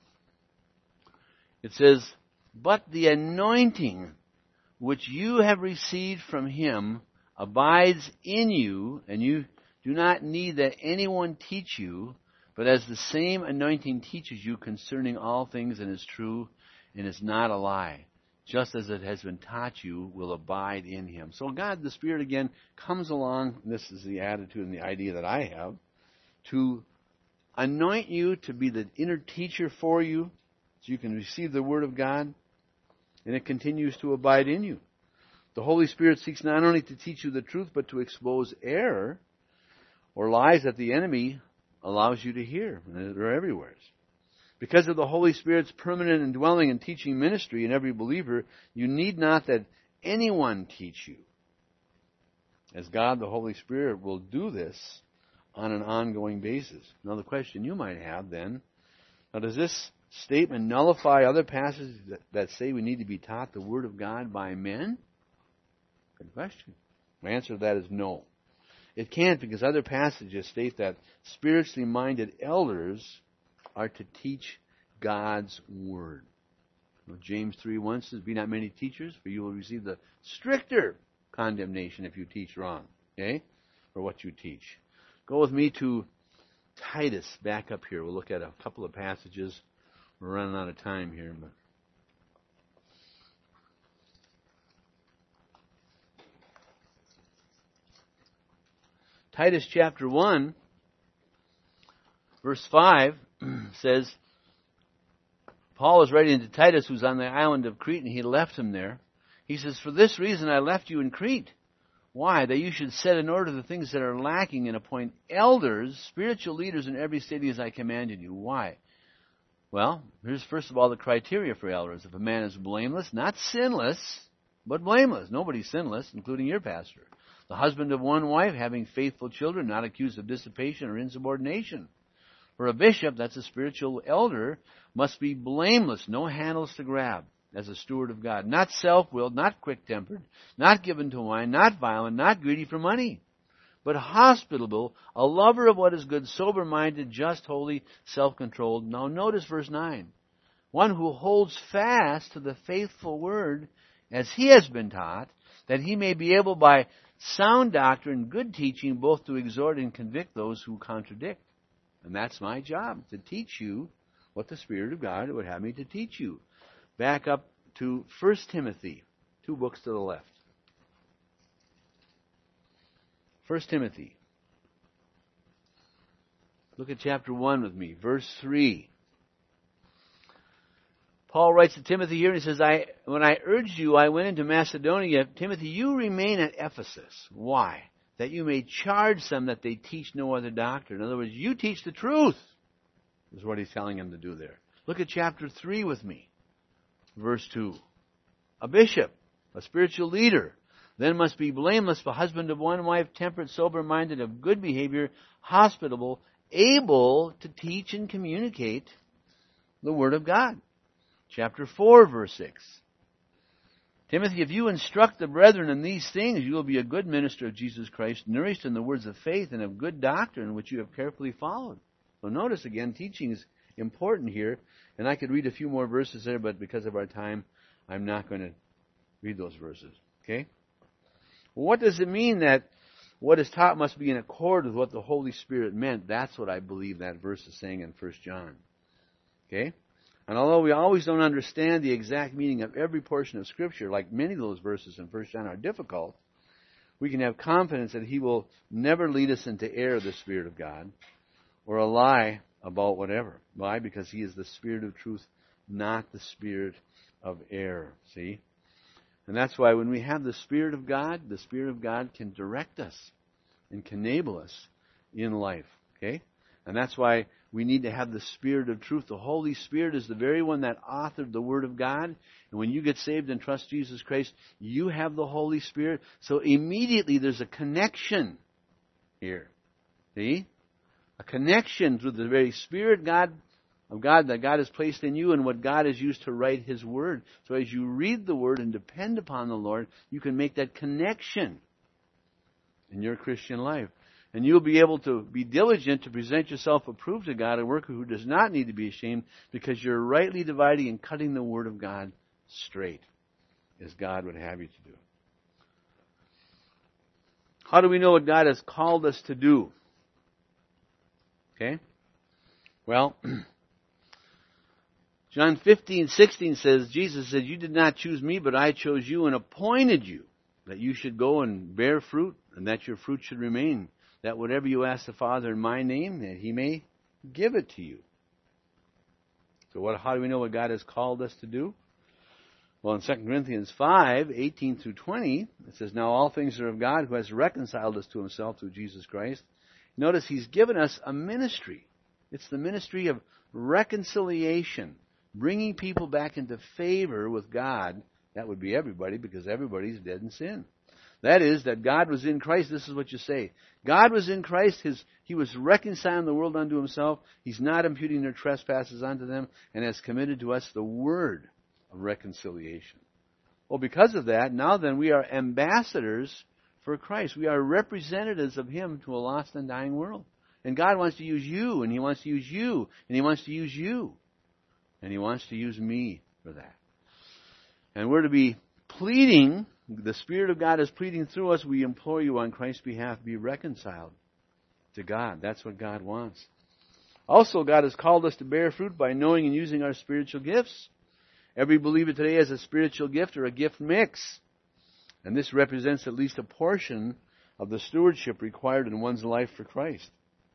It says, but the anointing which you have received from Him abides in you, and you do not need that anyone teach you, but as the same anointing teaches you concerning all things and is true and is not a lie, just as it has been taught you, will abide in Him. So God, the Spirit, again, comes along, and this is the attitude and the idea that I have, to anoint you to be the inner teacher for you, so you can receive the Word of God, and it continues to abide in you. The Holy Spirit seeks not only to teach you the truth, but to expose error or lies that the enemy allows you to hear. They're everywhere. Because of the Holy Spirit's permanent indwelling and teaching ministry in every believer, you need not that anyone teach you, as God, the Holy Spirit, will do this on an ongoing basis. Now the question you might have then, does this statement nullify other passages that say we need to be taught the Word of God by men? Good question. My answer to that is no. It can't, because other passages state that spiritually minded elders are to teach God's Word. James 3:1 says, be not many teachers, for you will receive the stricter condemnation if you teach wrong. Okay? For what you teach. Go with me to Titus, back up here. We'll look at a couple of passages. We're running out of time here. But Titus chapter 1, verse 5 says, Paul was writing to Titus, who's on the island of Crete, and he left him there. He says, "For this reason I left you in Crete." Why? That you should set in order the things that are lacking and appoint elders, spiritual leaders in every city as I commanded you. Why? Well, here's first of all the criteria for elders. If a man is blameless, not sinless, but blameless. Nobody's sinless, including your pastor. The husband of one wife, having faithful children, not accused of dissipation or insubordination. For a bishop, that's a spiritual elder, must be blameless, no handles to grab, as a steward of God. Not self-willed, not quick-tempered, not given to wine, not violent, not greedy for money, but hospitable, a lover of what is good, sober-minded, just, holy, self-controlled. Now notice verse 9. One who holds fast to the faithful word as he has been taught, that he may be able by sound doctrine, good teaching, both to exhort and convict those who contradict. And that's my job, to teach you what the Spirit of God would have me to teach you. Back up to 1 Timothy, 2 books to the left. 1 Timothy. Look at chapter 1 with me, verse 3. Paul writes to Timothy here, and he says, when I urged you, I went into Macedonia. Timothy, you remain at Ephesus. Why? That you may charge some that they teach no other doctrine. In other words, you teach the truth, is what he's telling him to do there. Look at chapter 3 with me. Verse 2. A bishop, a spiritual leader, then must be blameless, the husband of one wife, temperate, sober-minded, of good behavior, hospitable, able to teach and communicate the Word of God. Chapter 4, verse 6. Timothy, if you instruct the brethren in these things, you will be a good minister of Jesus Christ, nourished in the words of faith and of good doctrine, which you have carefully followed. So notice again, teaching is important here. And I could read a few more verses there, but because of our time, I'm not going to read those verses. Okay? Well, what does it mean that what is taught must be in accord with what the Holy Spirit meant? That's what I believe that verse is saying in 1 John. Okay? And although we always don't understand the exact meaning of every portion of Scripture, like many of those verses in 1 John are difficult, we can have confidence that He will never lead us into error of the Spirit of God or a lie about whatever. Why? Because He is the Spirit of truth, not the spirit of error. See? And that's why when we have the Spirit of God can direct us and can enable us in life. Okay? And that's why we need to have the Spirit of truth. The Holy Spirit is the very one that authored the Word of God. And when you get saved and trust Jesus Christ, you have the Holy Spirit. So immediately there's a connection here. See? A connection through the very Spirit of God that God has placed in you and what God has used to write His Word. So as you read the Word and depend upon the Lord, you can make that connection in your Christian life. And you'll be able to be diligent to present yourself approved to God, a worker who does not need to be ashamed, because you're rightly dividing and cutting the Word of God straight, as God would have you to do. How do we know what God has called us to do? Okay? Well, John 15:16 says, Jesus said, you did not choose me, but I chose you and appointed you, that you should go and bear fruit, and that your fruit should remain, that whatever you ask the Father in my name, that He may give it to you. So how do we know what God has called us to do? Well, in 2 Corinthians 5:18 through 20, it says, now all things are of God, who has reconciled us to Himself through Jesus Christ. Notice He's given us a ministry. It's the ministry of reconciliation, bringing people back into favor with God. That would be everybody, because everybody's dead in sin. That is, that God was in Christ. This is what you say. God was in Christ. He was reconciling the world unto Himself. He's not imputing their trespasses unto them, and has committed to us the word of reconciliation. Well, because of that, now then we are ambassadors for Christ. We are representatives of Him to a lost and dying world. And God wants to use you, and He wants to use you, and He wants to use you, and He wants to use me for that. And we're to be pleading. The Spirit of God is pleading through us. We implore you on Christ's behalf, be reconciled to God. That's what God wants. Also, God has called us to bear fruit by knowing and using our spiritual gifts. Every believer today has a spiritual gift or a gift mix. And this represents at least a portion of the stewardship required in one's life for Christ.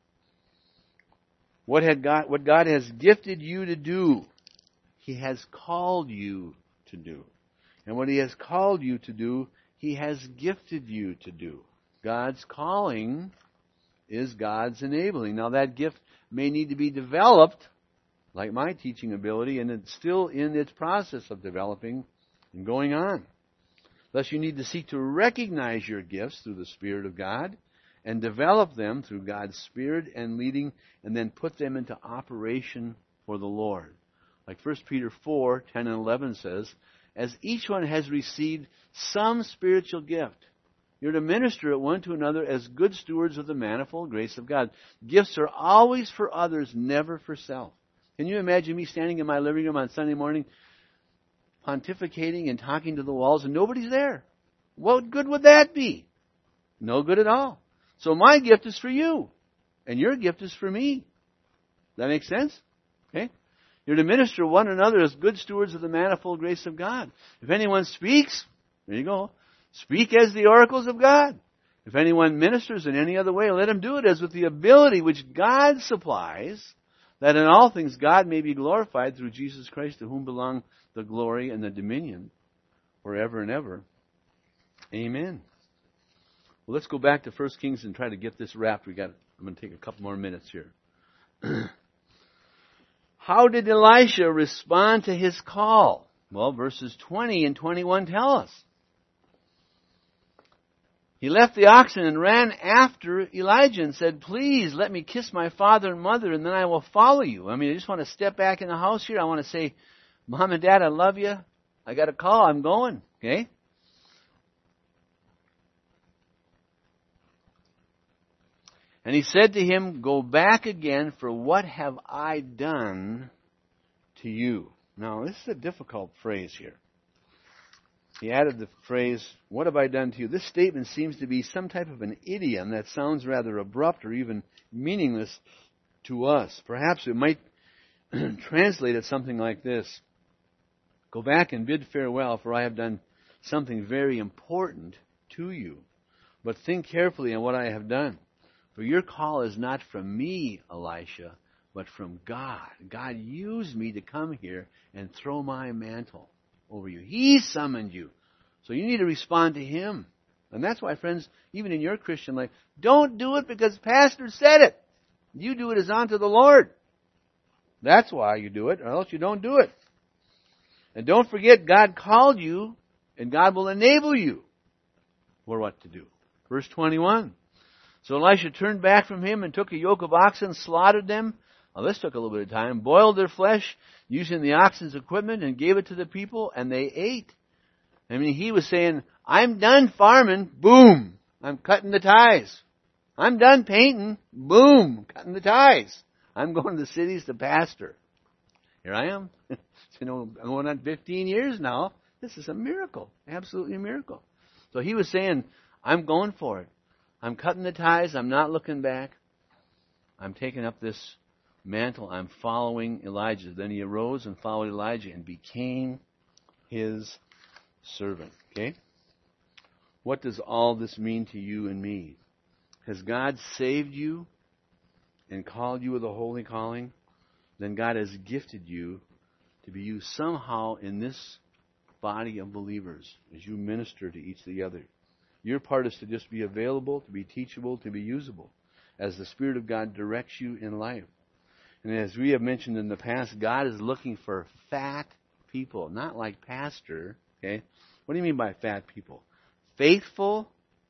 What God has gifted you to do, He has called you to do. And what He has called you to do, He has gifted you to do. God's calling is God's enabling. Now that gift may need to be developed, like my teaching ability, and it's still in its process of developing and going on. Thus you need to seek to recognize your gifts through the Spirit of God and develop them through God's Spirit and leading, and then put them into operation for the Lord. Like 1 Peter 4, 10 and 11 says, as each one has received some spiritual gift, you're to minister it one to another as good stewards of the manifold grace of God. Gifts are always for others, never for self. Can you imagine me standing in my living room on Sunday morning, pontificating and talking to the walls, and nobody's there? What good would that be? No good at all. So my gift is for you, and your gift is for me. That makes sense? Okay? You're to minister one another as good stewards of the manifold grace of God. If anyone speaks, there you go. Speak as the oracles of God. If anyone ministers in any other way, let him do it as with the ability which God supplies, that in all things God may be glorified through Jesus Christ, to whom belong the glory and the dominion forever and ever. Amen. Well, let's go back to 1 Kings and try to get this wrapped. I'm going to take a couple more minutes here. How did Elisha respond to his call? Well, verses 20 and 21 tell us. He left the oxen and ran after Elijah and said, please let me kiss my father and mother, and then I will follow you. I just want to step back in the house here. I want to say, Mom and Dad, I love you. I got a call. I'm going. Okay? And he said to him, go back again, for what have I done to you? Now, this is a difficult phrase here. He added the phrase, what have I done to you? This statement seems to be some type of an idiom that sounds rather abrupt or even meaningless to us. Perhaps it might translate it something like this. Go back and bid farewell, for I have done something very important to you. But think carefully on what I have done. For your call is not from me, Elisha, but from God. God used me to come here and throw my mantle over you. He summoned you. So you need to respond to Him. And that's why, friends, even in your Christian life, don't do it because Pastor said it. You do it as unto the Lord. That's why you do it, or else you don't do it. And don't forget, God called you, and God will enable you for what to do. Verse 21. So Elisha turned back from him and took a yoke of oxen, slaughtered them. Well, this took a little bit of time. Boiled their flesh using the oxen's equipment and gave it to the people, and they ate. He was saying, I'm done farming. Boom. I'm cutting the ties. I'm done painting. Boom. Cutting the ties. I'm going to the cities to pastor. Here I am. I'm going on 15 years now. This is a miracle. Absolutely a miracle. So he was saying, I'm going for it. I'm cutting the ties. I'm not looking back. I'm taking up this mantle. I'm following Elijah. Then he arose and followed Elijah and became his servant. Okay? What does all this mean to you and me? Has God saved you and called you with a holy calling? Then God has gifted you to be used somehow in this body of believers as you minister to each of the other. Your part is to just be available, to be teachable, to be usable as the Spirit of God directs you in life. And as we have mentioned in the past, God is looking for fat people, not like pastor. Okay? What do you mean by fat people? Faithful,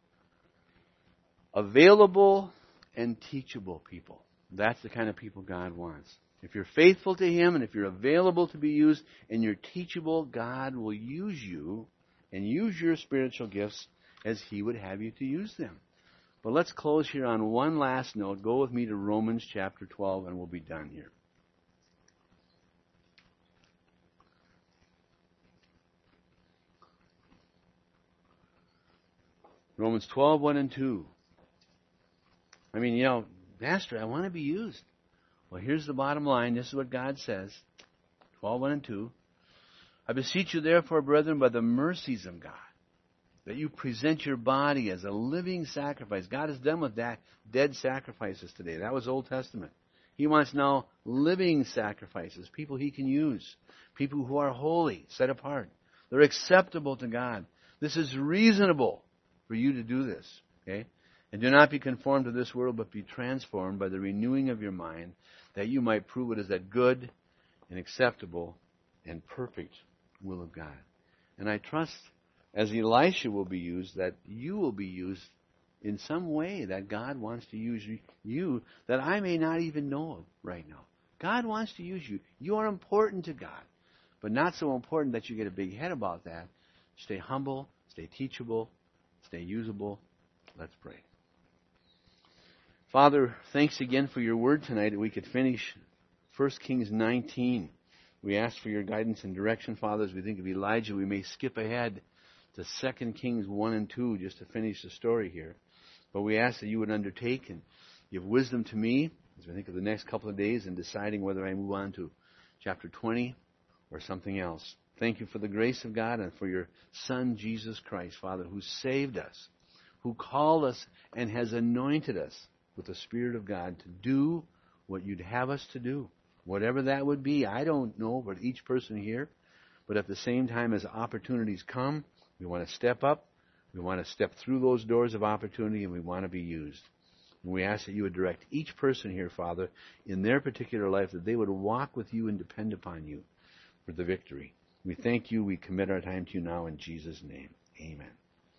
available, and teachable people. That's the kind of people God wants. If you're faithful to Him and if you're available to be used and you're teachable, God will use you and use your spiritual gifts as He would have you to use them. But let's close here on one last note. Go with me to Romans chapter 12 and we'll be done here. Romans 12, 1 and 2. Pastor, I want to be used. Well, here's the bottom line. This is what God says. 12:1 and 2. I beseech you therefore, brethren, by the mercies of God, that you present your body as a living sacrifice. God is done with that dead sacrifices today. That was Old Testament. He wants now living sacrifices, people He can use, people who are holy, set apart. They're acceptable to God. This is reasonable for you to do this. Okay? And do not be conformed to this world, but be transformed by the renewing of your mind, that you might prove what is that good and acceptable and perfect will of God. And I trust, as Elisha will be used, that you will be used in some way, that God wants to use you that I may not even know of right now. God wants to use you. You are important to God, but not so important that you get a big head about that. Stay humble, stay teachable, stay usable. Let's pray. Father, thanks again for your word tonight that we could finish 1 Kings 19. We ask for your guidance and direction, Father, as we think of Elijah. We may skip ahead to 2 Kings 1 and 2 just to finish the story here. But we ask that you would undertake and give wisdom to me as we think of the next couple of days in deciding whether I move on to chapter 20 or something else. Thank you for the grace of God and for your Son, Jesus Christ, Father, who saved us, who called us and has anointed us with the Spirit of God to do what you'd have us to do. Whatever that would be, I don't know, but each person here. But at the same time, as opportunities come, we want to step up. We want to step through those doors of opportunity, and we want to be used. And we ask that you would direct each person here, Father, in their particular life, that they would walk with you and depend upon you for the victory. We thank you. We commit our time to you now in Jesus' name. Amen.